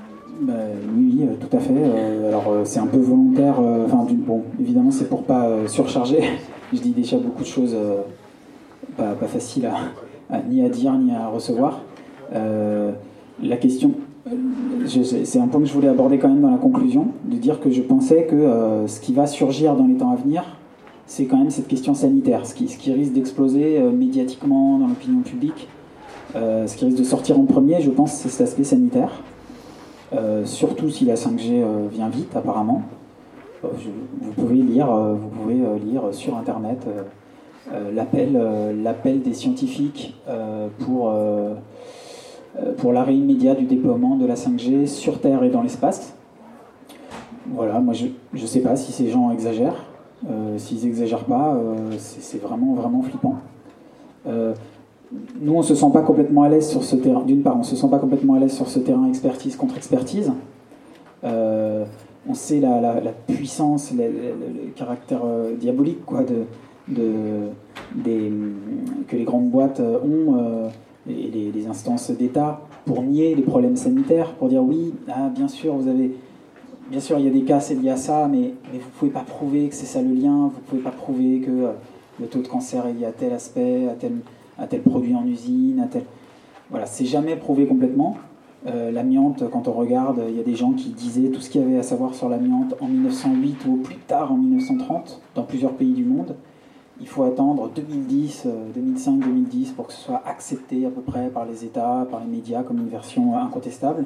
Bah, oui, oui, tout à fait. Euh, alors euh, c'est un peu volontaire. Euh, enfin, bon, évidemment, c'est pour pas euh, surcharger. Je dis déjà beaucoup de choses euh, pas, pas faciles à, à, ni à dire ni à recevoir. Euh, la question, je, c'est un point que je voulais aborder quand même dans la conclusion, de dire que je pensais que euh, ce qui va surgir dans les temps à venir, c'est quand même cette question sanitaire, ce qui, ce qui risque d'exploser euh, médiatiquement dans l'opinion publique. Euh, ce qui risque de sortir en premier, je pense, c'est cet aspect sanitaire. Euh, surtout si la cinq G euh, vient vite, apparemment. Euh, je, vous pouvez lire, euh, vous pouvez euh, lire sur Internet euh, euh, l'appel, euh, l'appel des scientifiques euh, pour, euh, pour l'arrêt immédiat du déploiement de la cinq G sur Terre et dans l'espace. Voilà, moi je ne sais pas si ces gens exagèrent. Euh, s'ils n'exagèrent pas, euh, c'est, c'est vraiment, vraiment flippant. Euh, Nous, on ne se sent pas complètement à l'aise sur ce terrain. D'une part, on ne se sent pas complètement à l'aise sur ce terrain expertise contre expertise. Euh, on sait la, la, la puissance, le, le, le caractère euh, diabolique quoi, de, de, des, que les grandes boîtes ont, euh, et les, les instances d'État, pour nier les problèmes sanitaires, pour dire oui, ah, bien sûr, vous avez, bien sûr, il y a des cas, c'est lié à ça, mais, mais vous ne pouvez pas prouver que c'est ça le lien, vous ne pouvez pas prouver que euh, le taux de cancer est lié à tel aspect, à tel... à tel produit en usine, à tel... Voilà, c'est jamais prouvé complètement. Euh, l'amiante, quand on regarde, il y a des gens qui disaient tout ce qu'il y avait à savoir sur l'amiante en mille neuf cent huit ou au plus tard en mille neuf cent trente, dans plusieurs pays du monde. Il faut attendre deux mille dix, deux mille cinq deux mille dix pour que ce soit accepté à peu près par les États, par les médias, comme une version incontestable.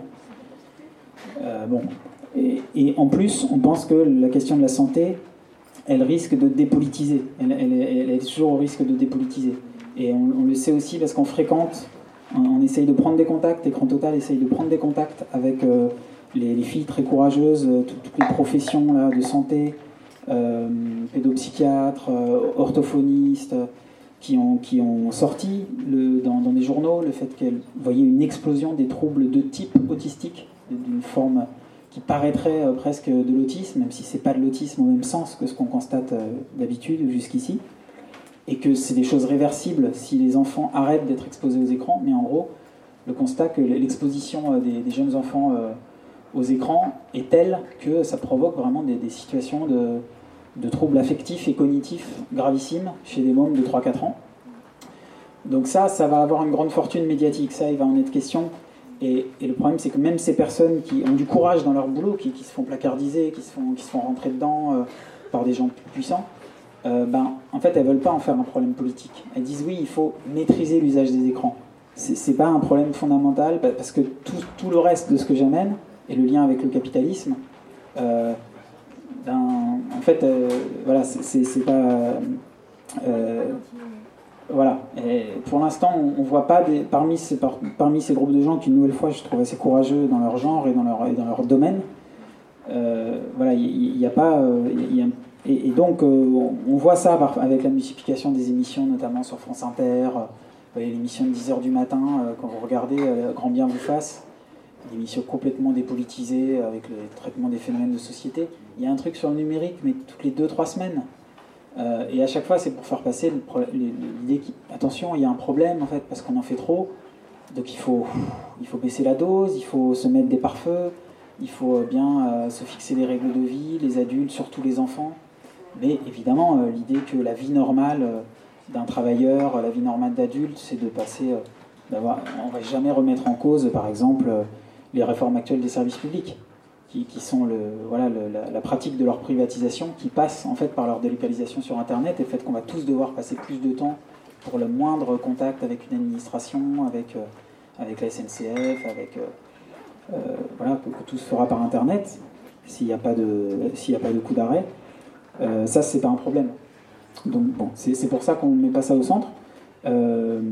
Euh, bon. Et, et en plus, on pense que la question de la santé, elle risque de dépolitiser. Elle, elle, elle est toujours au risque de dépolitiser. Et on, on le sait aussi parce qu'on fréquente, on, on essaye de prendre des contacts, Écran Total essaye de prendre des contacts avec euh, les, les filles très courageuses, euh, tout, toutes les professions là, de santé, euh, pédopsychiatres, euh, orthophonistes, euh, qui, ont, qui ont sorti le, dans, dans des journaux le fait qu'elles voyaient une explosion des troubles de type autistique, d'une forme qui paraîtrait euh, presque de l'autisme, même si ce n'est pas de l'autisme au même sens que ce qu'on constate euh, d'habitude jusqu'ici. Et que c'est des choses réversibles si les enfants arrêtent d'être exposés aux écrans. Mais en gros, le constat que l'exposition des, des jeunes enfants euh, aux écrans est telle que ça provoque vraiment des, des situations de, de troubles affectifs et cognitifs gravissimes chez des mômes de trois à quatre ans. Donc ça, ça va avoir une grande fortune médiatique. Ça, il va en être question. Et, et le problème, c'est que même ces personnes qui ont du courage dans leur boulot, qui, qui se font placardiser, qui se font, qui se font rentrer dedans euh, par des gens plus puissants, Euh, ben, en fait, elles ne veulent pas en faire un problème politique. Elles disent oui, il faut maîtriser l'usage des écrans. Ce n'est pas un problème fondamental, parce que tout, tout le reste de ce que j'amène, et le lien avec le capitalisme, euh, ben, en fait, euh, voilà, c'est pas... Euh, voilà. Et pour l'instant, on ne voit pas, des, parmi, ces, par, parmi ces groupes de gens qui, une nouvelle fois, je trouve assez courageux dans leur genre et dans leur, et dans leur domaine, euh, voilà, il n'y a pas... Il y a, Et, et donc, euh, on voit ça par, avec la multiplication des émissions, notamment sur France Inter, euh, l'émission de dix heures du matin, euh, quand vous regardez euh, Grand bien vous fasse, une émission complètement dépolitisée avec le traitement des phénomènes de société. Il y a un truc sur le numérique, mais toutes les deux trois semaines. Euh, et à chaque fois, c'est pour faire passer l'idée qu'attention, il y a un problème, en fait, parce qu'on en fait trop. Donc il faut, il faut baisser la dose, il faut se mettre des pare-feux, il faut bien euh, se fixer des règles de vie, les adultes, surtout les enfants. Mais évidemment, euh, l'idée que la vie normale euh, d'un travailleur, euh, la vie normale d'adulte, c'est de passer... Euh, d'avoir, on ne va jamais remettre en cause, par exemple, euh, les réformes actuelles des services publics, qui, qui sont le, voilà, le, la, la pratique de leur privatisation, qui passe en fait par leur délocalisation sur Internet, et le fait qu'on va tous devoir passer plus de temps pour le moindre contact avec une administration, avec, euh, avec la S N C F, avec... Euh, euh, voilà, que, que tout se fera par Internet, s'il n'y a pas de, s'il n'y a pas de coup d'arrêt. Euh, ça, c'est pas un problème. Donc, bon, c'est, c'est pour ça qu'on ne met pas ça au centre. Euh,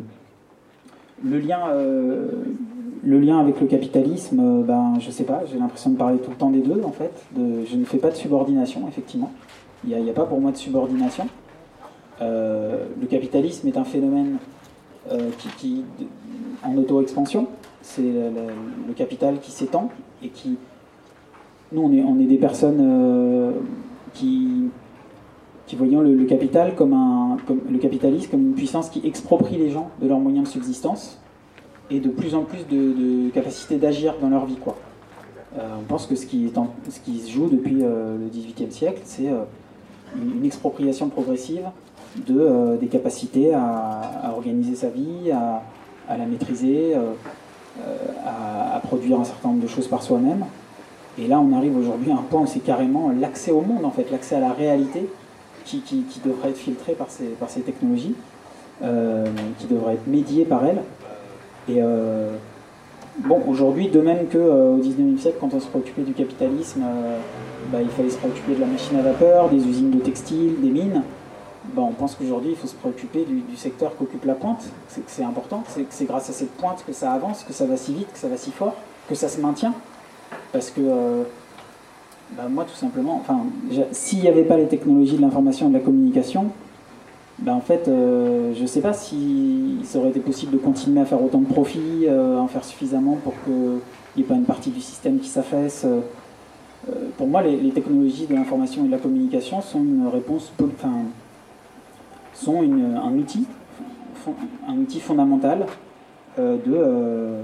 le, lien, euh, le lien avec le capitalisme, euh, ben, je sais pas, j'ai l'impression de parler tout le temps des deux, en fait. De, je ne fais pas de subordination, effectivement. Il n'y a, a pas pour moi de subordination. Euh, le capitalisme est un phénomène euh, qui, qui, en auto-expansion. C'est le, le, le capital qui s'étend et qui... Nous, on est, on est des personnes... Euh, Qui, qui voyons le, le capital comme un, comme le capitalisme comme une puissance qui exproprie les gens de leurs moyens de subsistance et de plus en plus de, de capacité d'agir dans leur vie, quoi. Euh, on pense que ce qui, est en, ce qui se joue depuis euh, le dix-huitième siècle, c'est euh, une, une expropriation progressive de, euh, des capacités à, à organiser sa vie, à, à la maîtriser, euh, euh, à, à produire un certain nombre de choses par soi-même. Et là, on arrive aujourd'hui à un point où c'est carrément l'accès au monde, en fait, l'accès à la réalité qui, qui, qui devrait être filtré par ces, par ces technologies, euh, qui devrait être médié par elles. Et euh, bon, aujourd'hui, de même qu'au euh, dix-neuvième siècle, quand on se préoccupait du capitalisme, euh, bah, il fallait se préoccuper de la machine à vapeur, des usines de textiles, des mines. Bah, on pense qu'aujourd'hui, il faut se préoccuper du, du secteur qu'occupe la pointe. C'est, c'est important, c'est, c'est grâce à cette pointe que ça avance, que ça va si vite, que ça va si fort, que ça se maintient. Parce que euh, bah, moi, tout simplement, enfin, s'il n'y avait pas les technologies de l'information et de la communication, bah, en fait, euh, je ne sais pas si ça aurait été possible de continuer à faire autant de profits, euh, en faire suffisamment pour qu'il n'y ait pas une partie du système qui s'affaisse. Euh, pour moi, les, les technologies de l'information et de la communication sont une réponse, enfin, sont une, un outil, un outil fondamental euh, de euh,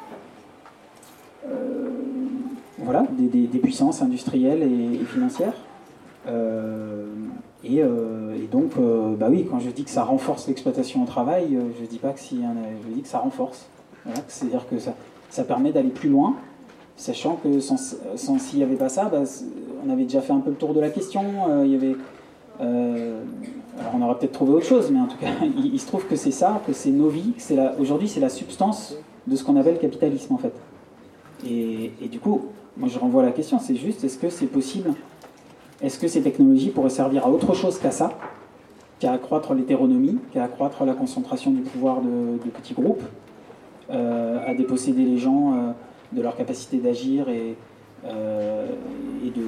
euh, voilà, des, des, des puissances industrielles et, et financières. Euh, et, euh, et donc, euh, bah oui, quand je dis que ça renforce l'exploitation au travail, euh, je ne dis pas que si, hein, je dis que ça renforce. Voilà, c'est-à-dire que ça, ça permet d'aller plus loin, sachant que sans, sans, s'il n'y avait pas ça, bah, on avait déjà fait un peu le tour de la question. Euh, il y avait, euh, alors on aurait peut-être trouvé autre chose, mais en tout cas, il, il se trouve que c'est ça, que c'est nos vies, que c'est la, aujourd'hui c'est la substance de ce qu'on appelle capitalisme en fait. Et, et du coup, moi je renvoie à la question, c'est juste, est-ce que c'est possible? Est-ce que ces technologies pourraient servir à autre chose qu'à ça, qu'à accroître l'hétéronomie, qu'à accroître la concentration du pouvoir de, de petits groupes, euh, à déposséder les gens euh, de leur capacité d'agir et, euh, et, de,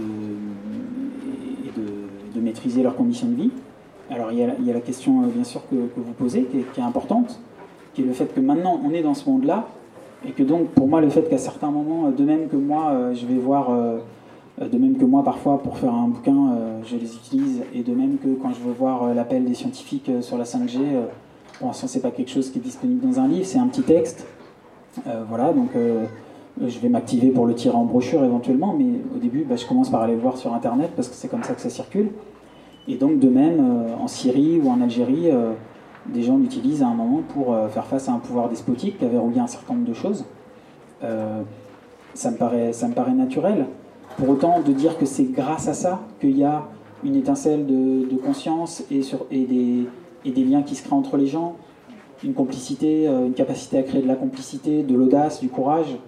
et de, de maîtriser leurs conditions de vie? Alors il y a, il y a la question euh, bien sûr que, que vous posez, qui est, qui est importante, qui est le fait que maintenant on est dans ce monde-là, et que donc pour moi le fait qu'à certains moments, de même que moi euh, je vais voir... Euh, De même que moi, parfois, pour faire un bouquin, euh, je les utilise. Et de même que quand je veux voir euh, l'appel des scientifiques euh, sur la cinq G, euh, pour l'instant, c'est pas quelque chose qui est disponible dans un livre, c'est un petit texte. Euh, voilà, donc euh, je vais m'activer pour le tirer en brochure éventuellement, mais au début, bah, je commence par aller le voir sur Internet, parce que c'est comme ça que ça circule. Et donc, de même, euh, en Syrie ou en Algérie, euh, des gens l'utilisent à un moment pour euh, faire face à un pouvoir despotique qui a verrouillé un certain nombre de choses. Euh, ça me paraît, ça me paraît naturel. Pour autant, de dire que c'est grâce à ça qu'il y a une étincelle de, de conscience et, sur, et, des, et des liens qui se créent entre les gens, une complicité, une capacité à créer de la complicité, de l'audace, du courage,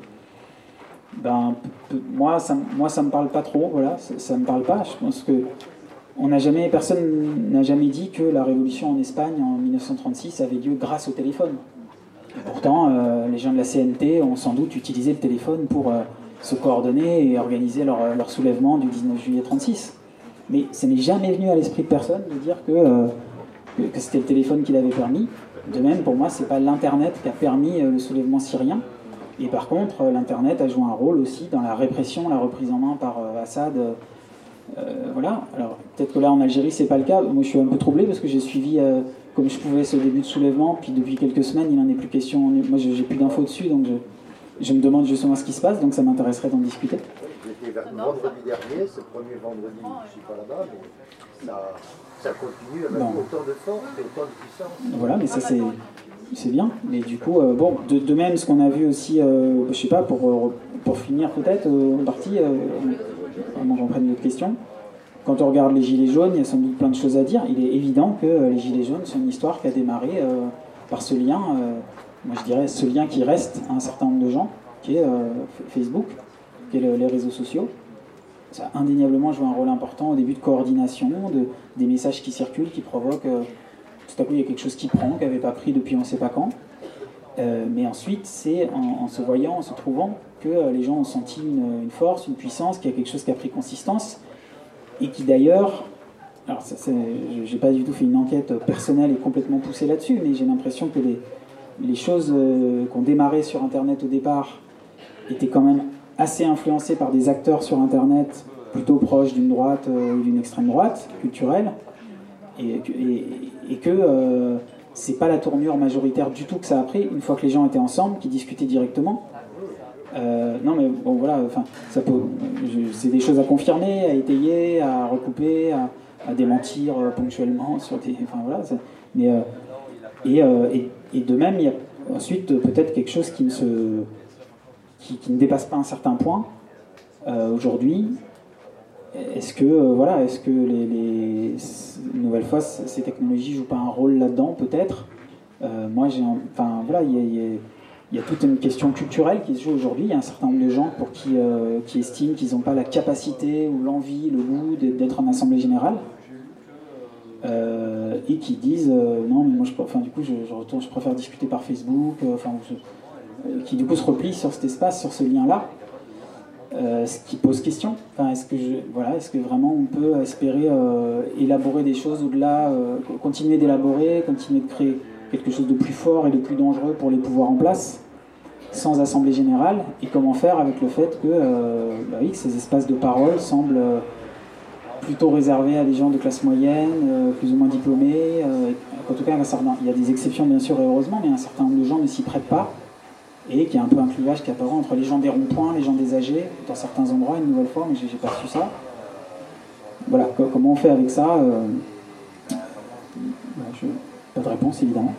ben, moi, ça, moi, ça me parle pas trop, voilà, ça, ça me parle pas. Je pense que on n'a jamais, personne n'a jamais dit que la révolution en Espagne en mille neuf cent trente-six avait lieu grâce au téléphone. Et pourtant, euh, les gens de la C N T ont sans doute utilisé le téléphone pour... Euh, se coordonner et organiser leur, leur soulèvement du dix-neuf juillet trente-six. Mais ça n'est jamais venu à l'esprit de personne de dire que, euh, que, que c'était le téléphone qui l'avait permis. De même, pour moi, c'est pas l'Internet qui a permis euh, le soulèvement syrien. Et par contre, euh, l'Internet a joué un rôle aussi dans la répression, la reprise en main par euh, Assad. Euh, voilà. Alors, peut-être que là, en Algérie, c'est pas le cas. Moi, je suis un peu troublé parce que j'ai suivi, euh, comme je pouvais, ce début de soulèvement. Puis depuis quelques semaines, il n'en est plus question. Moi, j'ai plus d'infos dessus, donc je... Je me demande justement ce qui se passe, donc ça m'intéresserait d'en discuter.
J'étais vers vendredi dernier, c'est le premier vendredi, je ne suis pas là-bas, mais ça, ça continue avec bon. autant de force et autant de puissance.
Voilà, mais ça c'est, c'est bien. Mais du coup, euh, bon, de, de même, ce qu'on a vu aussi, euh, je sais pas, pour, pour finir peut-être, euh, en partie, euh, avant qu'on prenne notre question, quand on regarde les Gilets jaunes, il y a sans doute plein de choses à dire. Il est évident que euh, les Gilets jaunes sont une histoire qui a démarré euh, par ce lien... Euh, moi je dirais ce lien qui reste à un certain nombre de gens, qui est euh, Facebook, qui est le, les réseaux sociaux. Ça a indéniablement joué un rôle important au début de coordination, de, des messages qui circulent, qui provoquent, euh, tout à coup il y a quelque chose qui prend, qui n'avait pas pris depuis on ne sait pas quand. Euh, mais ensuite, c'est en, en se voyant, en se trouvant, que euh, les gens ont senti une, une force, une puissance, qu'il y a quelque chose qui a pris consistance, et qui d'ailleurs... Alors, ça, c'est, j'ai pas du tout fait une enquête personnelle et complètement poussée là-dessus, mais j'ai l'impression que les... les choses euh, qui ont démarré sur Internet au départ étaient quand même assez influencées par des acteurs sur Internet plutôt proches d'une droite euh, ou d'une extrême droite culturelle, et, et, et que euh, c'est pas la tournure majoritaire du tout que ça a pris une fois que les gens étaient ensemble, qui discutaient directement. Euh, non, mais bon, voilà, enfin, ça peut, je- c'est des choses à confirmer, à étayer, à recouper, à, à démentir euh, ponctuellement sur des, enfin voilà. ça- Mais euh, et, euh, et, et de même, il y a ensuite euh, peut-être quelque chose qui ne se, qui, qui ne dépasse pas un certain point euh, aujourd'hui. Est-ce que euh, voilà, est-ce que les, les une nouvelle fois ces technologies jouent pas un rôle là-dedans peut-être? Euh, moi, j'ai, un- enfin voilà, il y a, il y a- il y a toute une question culturelle qui se joue aujourd'hui. Il y a un certain nombre de gens pour qui, euh, qui estiment qu'ils n'ont pas la capacité ou l'envie, le goût d'être en assemblée générale. Euh, et qui disent euh, non, mais moi je, enfin, du coup, je, je, retourne, je préfère discuter par Facebook, euh, enfin, je, euh, qui du coup se replient sur cet espace, sur ce lien-là. Euh, ce qui pose question. Enfin, est-ce que je, voilà, est-ce que vraiment on peut espérer euh, élaborer des choses au-delà, euh, continuer d'élaborer, continuer de créer quelque chose de plus fort et de plus dangereux pour les pouvoirs en place, sans assemblée générale, et comment faire avec le fait que, euh, bah oui, que ces espaces de parole semblent euh, plutôt réservés à des gens de classe moyenne, euh, plus ou moins diplômés. Euh, en tout cas, il y a des exceptions bien sûr et heureusement, mais un certain nombre de gens ne s'y prêtent pas. Et qu'il y a un peu un clivage qui apparaît entre les gens des ronds-points, les gens des âgés, dans certains endroits, une nouvelle fois, mais j'ai pas su ça. Voilà, comment on fait avec ça euh... je... Pas de réponse, évidemment.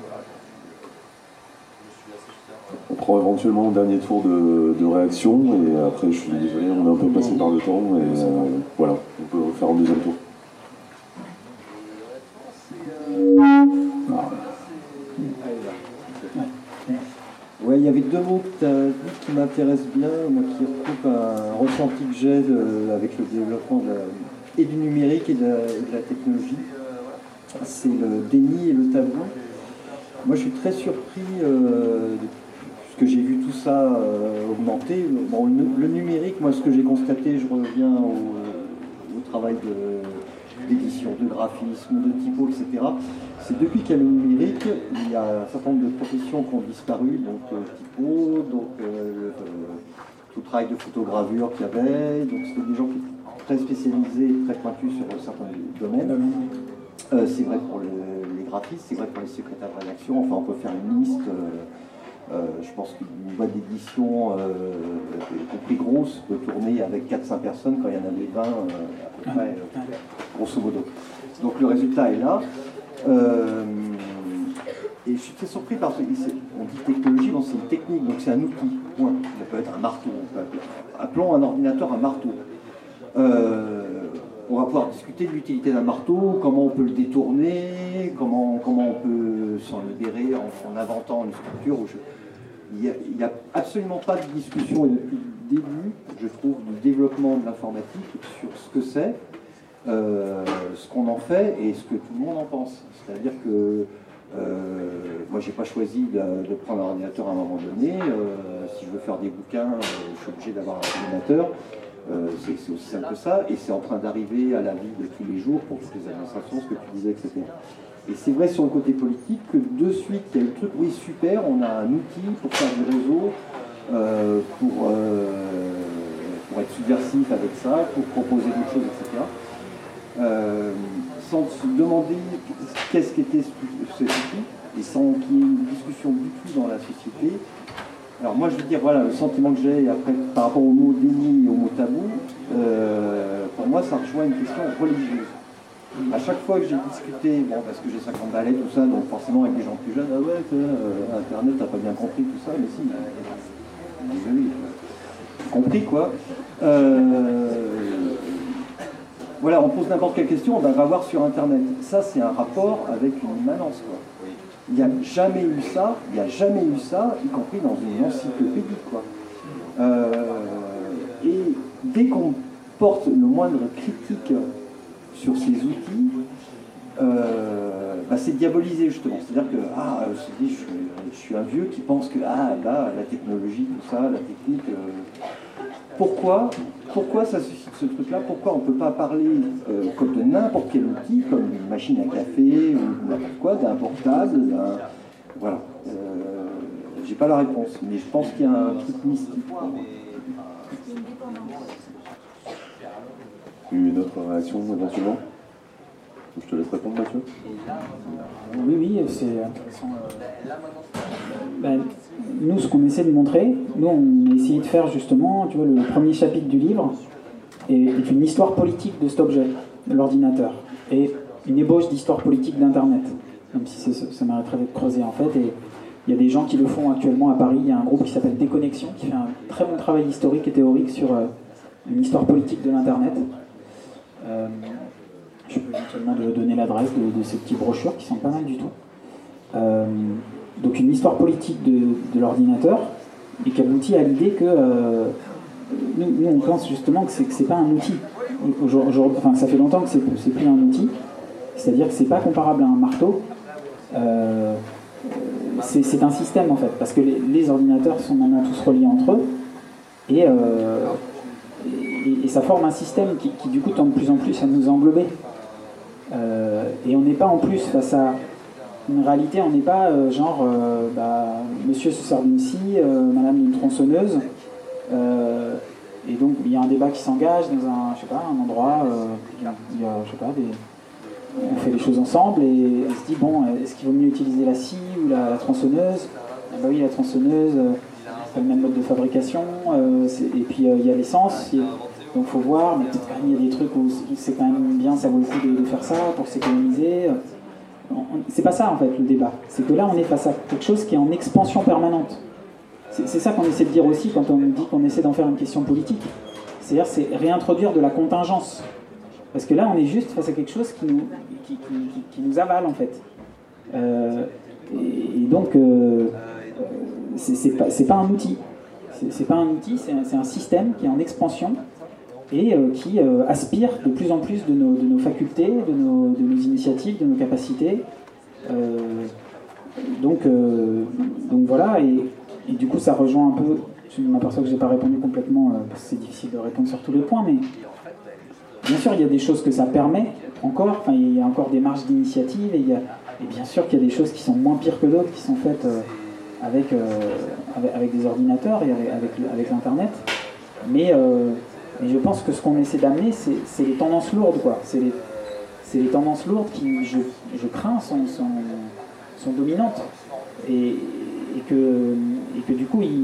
On prend éventuellement un dernier tour de, de réaction, et après, je suis désolé, on est un peu passé par le temps, et euh, voilà, on peut refaire un deuxième tour.
Alors,
Ouais, il y avait deux mots que tu as dit qui m'intéressent bien, moi qui retrouve un ressenti que j'ai de- avec le développement de la- et du numérique et de la, et de la technologie. C'est le déni et le tabou. Moi je suis très surpris, euh, de- puisque j'ai vu tout ça euh, augmenter. Bon, le, le numérique, moi ce que j'ai constaté, je reviens au, au travail de- d'édition, de graphisme, de typo, et cetera. C'est depuis qu'il y a le numérique, il y a un certain nombre de professions qui ont disparu, donc euh, typo, donc euh, le, euh, tout le travail de photogravure qu'il y avait, donc c'était des gens qui étaient très spécialisés, très pointus sur certains domaines. Euh, c'est vrai pour le- les graphistes, c'est vrai pour les secrétaires de rédaction, enfin on peut faire une liste. Euh, euh, je pense qu'une boîte d'édition, euh, y compris grosse, peut tourner avec quatre cinq personnes quand il y en avait vingt, euh, à peu près, euh, grosso modo. Donc le résultat est là. Euh, et je suis très surpris parce qu'on dit technologie, bon, c'est une technique, donc c'est un outil, point. Ça peut être un marteau, on peut appeler, appelons un ordinateur un marteau. Euh, on va pouvoir discuter de l'utilité d'un marteau, comment on peut le détourner, comment, comment on peut s'en libérer en, en inventant une structure. Où je, il n'y a, a absolument pas de discussion, et depuis le début, je trouve, du développement de l'informatique sur ce que c'est. Euh, ce qu'on en fait et ce que tout le monde en pense. C'est-à-dire que euh, moi, j'ai pas choisi de, de prendre un ordinateur à un moment donné. Euh, si je veux faire des bouquins, euh, je suis obligé d'avoir un ordinateur. Euh, c'est, c'est aussi simple que ça. Et c'est en train d'arriver à la vie de tous les jours pour toutes les administrations, ce que tu disais, et cetera. Et c'est vrai sur le côté politique que de suite, il y a eu le truc, oui, super, on a un outil pour faire du réseau, euh, pour, euh, pour être subversif avec ça, pour proposer d'autres choses, et cetera. Euh, sans se demander qu'est-ce qu'était cet outil et sans qu'il y ait une discussion du tout dans la société. Alors moi je veux dire, voilà, le sentiment que j'ai après par rapport au mot déni et au mot tabou, euh, pour moi ça rejoint une question religieuse. À chaque fois que j'ai discuté, bon parce que j'ai cinquante balais, tout ça, donc forcément avec des gens plus jeunes, ah ouais, euh, Internet, t'as pas bien compris tout ça, mais si, j'ai oui, compris quoi. Euh, Voilà, on pose n'importe quelle question, on va voir sur Internet. Ça, c'est un rapport avec une immanence, quoi. Il n'y a jamais eu ça, il n'y a jamais eu ça, y compris dans une encyclopédie, quoi. Euh, et dès qu'on porte le moindre critique sur ces outils, euh, bah, c'est diabolisé, justement. C'est-à-dire que, ah, je, je, je suis un vieux qui pense que, ah, là, la technologie, tout ça, la technique... Euh, Pourquoi, pourquoi ça suscite ce truc-là? Pourquoi on ne peut pas parler euh, comme de n'importe quel outil, comme une machine à café ou n'importe quoi, d'un portable, d'un... Voilà. Euh, j'ai pas la réponse, mais je pense qu'il y a un truc mystique.
Une autre réaction éventuellement? Je te laisse répondre, Mathieu.
Oui, oui, c'est intéressant. Ben, nous, ce qu'on essaie de montrer, nous, on a essayé de faire justement, tu vois, le premier chapitre du livre est, est une histoire politique de cet objet, de l'ordinateur, et une ébauche d'histoire politique d'Internet, même si ça, ça mériterait d'être creusé en fait. Et il y a des gens qui le font actuellement à Paris. Il y a un groupe qui s'appelle Déconnexion, qui fait un très bon travail historique et théorique sur euh, une histoire politique de l'Internet. Euh, je peux éventuellement de donner l'adresse de, de ces petites brochures qui sont pas mal du tout. Euh, donc une histoire politique de, de l'ordinateur et qui aboutit à l'idée que euh, nous, nous on pense justement que c'est que c'est pas un outil. Aujourd'hui, enfin ça fait longtemps que c'est, c'est plus un outil, c'est-à-dire que c'est pas comparable à un marteau. Euh, c'est, c'est un système en fait, parce que les, les ordinateurs sont maintenant tous reliés entre eux et, euh, et, et ça forme un système qui, qui du coup tend de plus en plus à nous englober. Euh, et on n'est pas en plus face à une réalité, on n'est pas euh, genre euh, bah, monsieur se sert d'une scie, euh, madame une tronçonneuse, euh, et donc il y a un débat qui s'engage dans un, je sais pas, un endroit, euh, il y a, je sais pas, des, on fait les choses ensemble et on se dit bon, est-ce qu'il vaut mieux utiliser la scie ou la, la tronçonneuse? Ah bah oui, la tronçonneuse, euh, c'est pas le même mode de fabrication, euh, et puis euh, il y a l'essence. Il y a, donc il faut voir, mais peut-être quand même il y a des trucs où c'est quand même bien, ça vaut le coup de, de faire ça pour s'économiser. C'est pas ça en fait le débat. C'est que là on est face à quelque chose qui est en expansion permanente. C'est, c'est ça qu'on essaie de dire aussi quand on dit qu'on essaie d'en faire une question politique. C'est-à-dire c'est réintroduire de la contingence. Parce que là on est juste face à quelque chose qui nous, qui, qui, qui, qui nous avale en fait. Euh, et, et donc euh, c'est, c'est, pas, c'est pas un outil. C'est, c'est pas un outil, c'est un, c'est un système qui est en expansion et euh, qui euh, aspire de plus en plus de nos, de nos facultés, de nos, de nos initiatives, de nos capacités. Euh, donc, euh, donc voilà, et, et du coup ça rejoint un peu, je m'aperçois que je n'ai pas répondu complètement, euh, parce que c'est difficile de répondre sur tous les points, mais bien sûr il y a des choses que ça permet encore, enfin, il y a encore des marges d'initiative, et, il y a, et bien sûr qu'il y a des choses qui sont moins pires que d'autres, qui sont faites euh, avec, euh, avec, avec des ordinateurs et avec, avec, avec l'Internet, mais... Euh, Et je pense que ce qu'on essaie d'amener, c'est, c'est les tendances lourdes, quoi. C'est les, c'est les tendances lourdes qui, je, je crains, sont, sont, sont dominantes. Et, et, que, et que du coup, ils,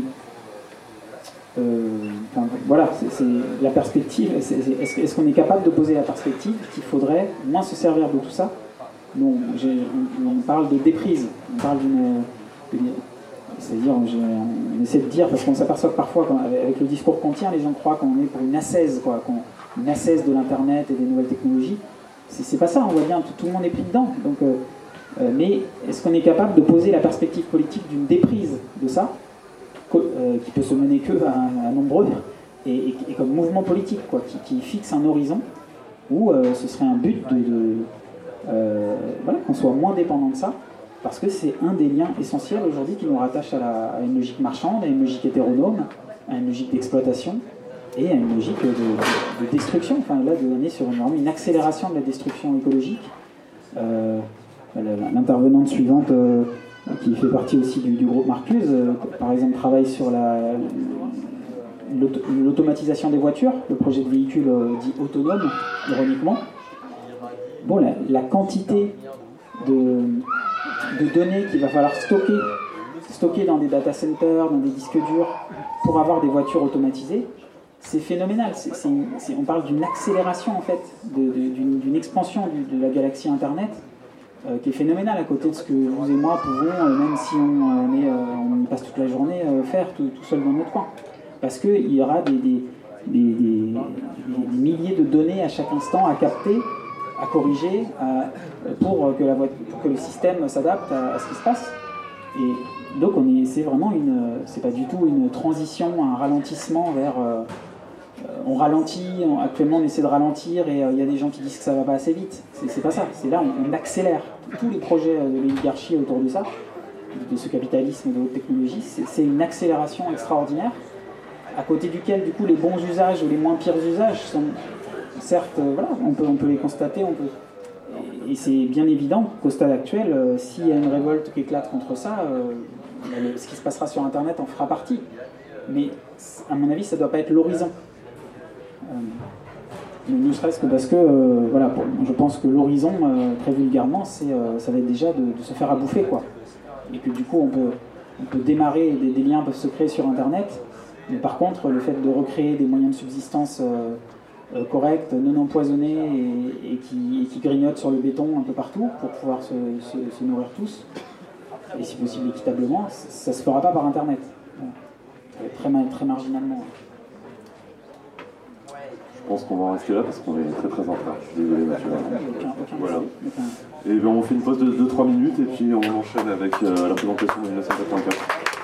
euh, enfin, voilà, c'est, c'est la perspective. C'est, c'est, est-ce, est-ce qu'on est capable de poser la perspective qu'il faudrait moins se servir de tout ça? Donc, j'ai, on, on parle de déprise, on parle d'une... d'une c'est-à-dire, on essaie de dire, parce qu'on s'aperçoit que parfois, quand, avec le discours qu'on tient, les gens croient qu'on est pour une ascèse, quoi, qu'on, une ascèse de l'Internet et des nouvelles technologies. C'est, c'est pas ça, on voit bien, tout, tout le monde est pris dedans. Donc, euh, euh, mais est-ce qu'on est capable de poser la perspective politique d'une déprise de ça, euh, qui peut se mener que à, à nombreux, et, et, et comme mouvement politique, quoi, qui, qui fixe un horizon où euh, ce serait un but de, de euh, voilà, qu'on soit moins dépendant de ça. Parce que c'est un des liens essentiels aujourd'hui qui nous rattache à, la, à une logique marchande, à une logique hétéronome, à une logique d'exploitation et à une logique de, de, de destruction. Enfin là, on est sur une, une accélération de la destruction écologique. Euh, l'intervenante suivante, euh, qui fait partie aussi du, du groupe Marcuse, euh, par exemple, travaille sur la, l'auto, l'automatisation des voitures, le projet de véhicule euh, dit autonome, ironiquement. Bon, la, la quantité de... de données qu'il va falloir stocker, stocker dans des data centers, dans des disques durs, pour avoir des voitures automatisées, c'est phénoménal. C'est, c'est, c'est, on parle d'une accélération, en fait, de, de, d'une, d'une expansion du, de la galaxie Internet, euh, qui est phénoménale à côté de ce que vous et moi pouvons, euh, même si on, euh, est, euh, on y passe toute la journée, euh, faire tout, tout seul dans notre coin. Parce qu'il y aura des, des, des, des, des milliers de données à chaque instant à capter, à corriger, à, pour, que la voiture, pour que le système s'adapte à, à ce qui se passe. Et donc on est, c'est vraiment une, c'est pas du tout une transition, un ralentissement vers, euh, on ralentit, on, actuellement on essaie de ralentir et il euh, y a des gens qui disent que ça va pas assez vite. C'est, c'est pas ça, c'est là on, on accélère. Tous les projets de l'oligarchie autour de ça, de ce capitalisme et de haute technologie, c'est, c'est une accélération extraordinaire, à côté duquel du coup les bons usages ou les moins pires usages sont... Certes, euh, voilà, on peut, on peut les constater, on peut... et, et c'est bien évident qu'au stade actuel, euh, s'il y a une révolte qui éclate contre ça, euh, le, ce qui se passera sur Internet en fera partie. Mais à mon avis, ça ne doit pas être l'horizon. Euh, Ne serait-ce que parce que, euh, voilà, pour, je pense que l'horizon, euh, très vulgairement, c'est, euh, ça va être déjà de, de se faire à bouffer, quoi. Et que du coup, on peut, on peut démarrer, des, des liens peuvent se créer sur Internet, mais par contre, le fait de recréer des moyens de subsistance euh, euh, corrects, non empoisonnés et, et, qui, et qui grignotent sur le béton un peu partout pour pouvoir se, se, se nourrir tous, et si possible équitablement, ça ne se fera pas par Internet. Voilà. Très, très marginalement.
Je pense qu'on va en rester là parce qu'on est très très en retard. Je suis désolé, Mathieu.
Aucun, aucun
voilà.
Aucun.
Et bien on fait une pause de deux trois minutes et puis on enchaîne avec euh, la présentation de mille neuf cent quatre-vingt-quatre.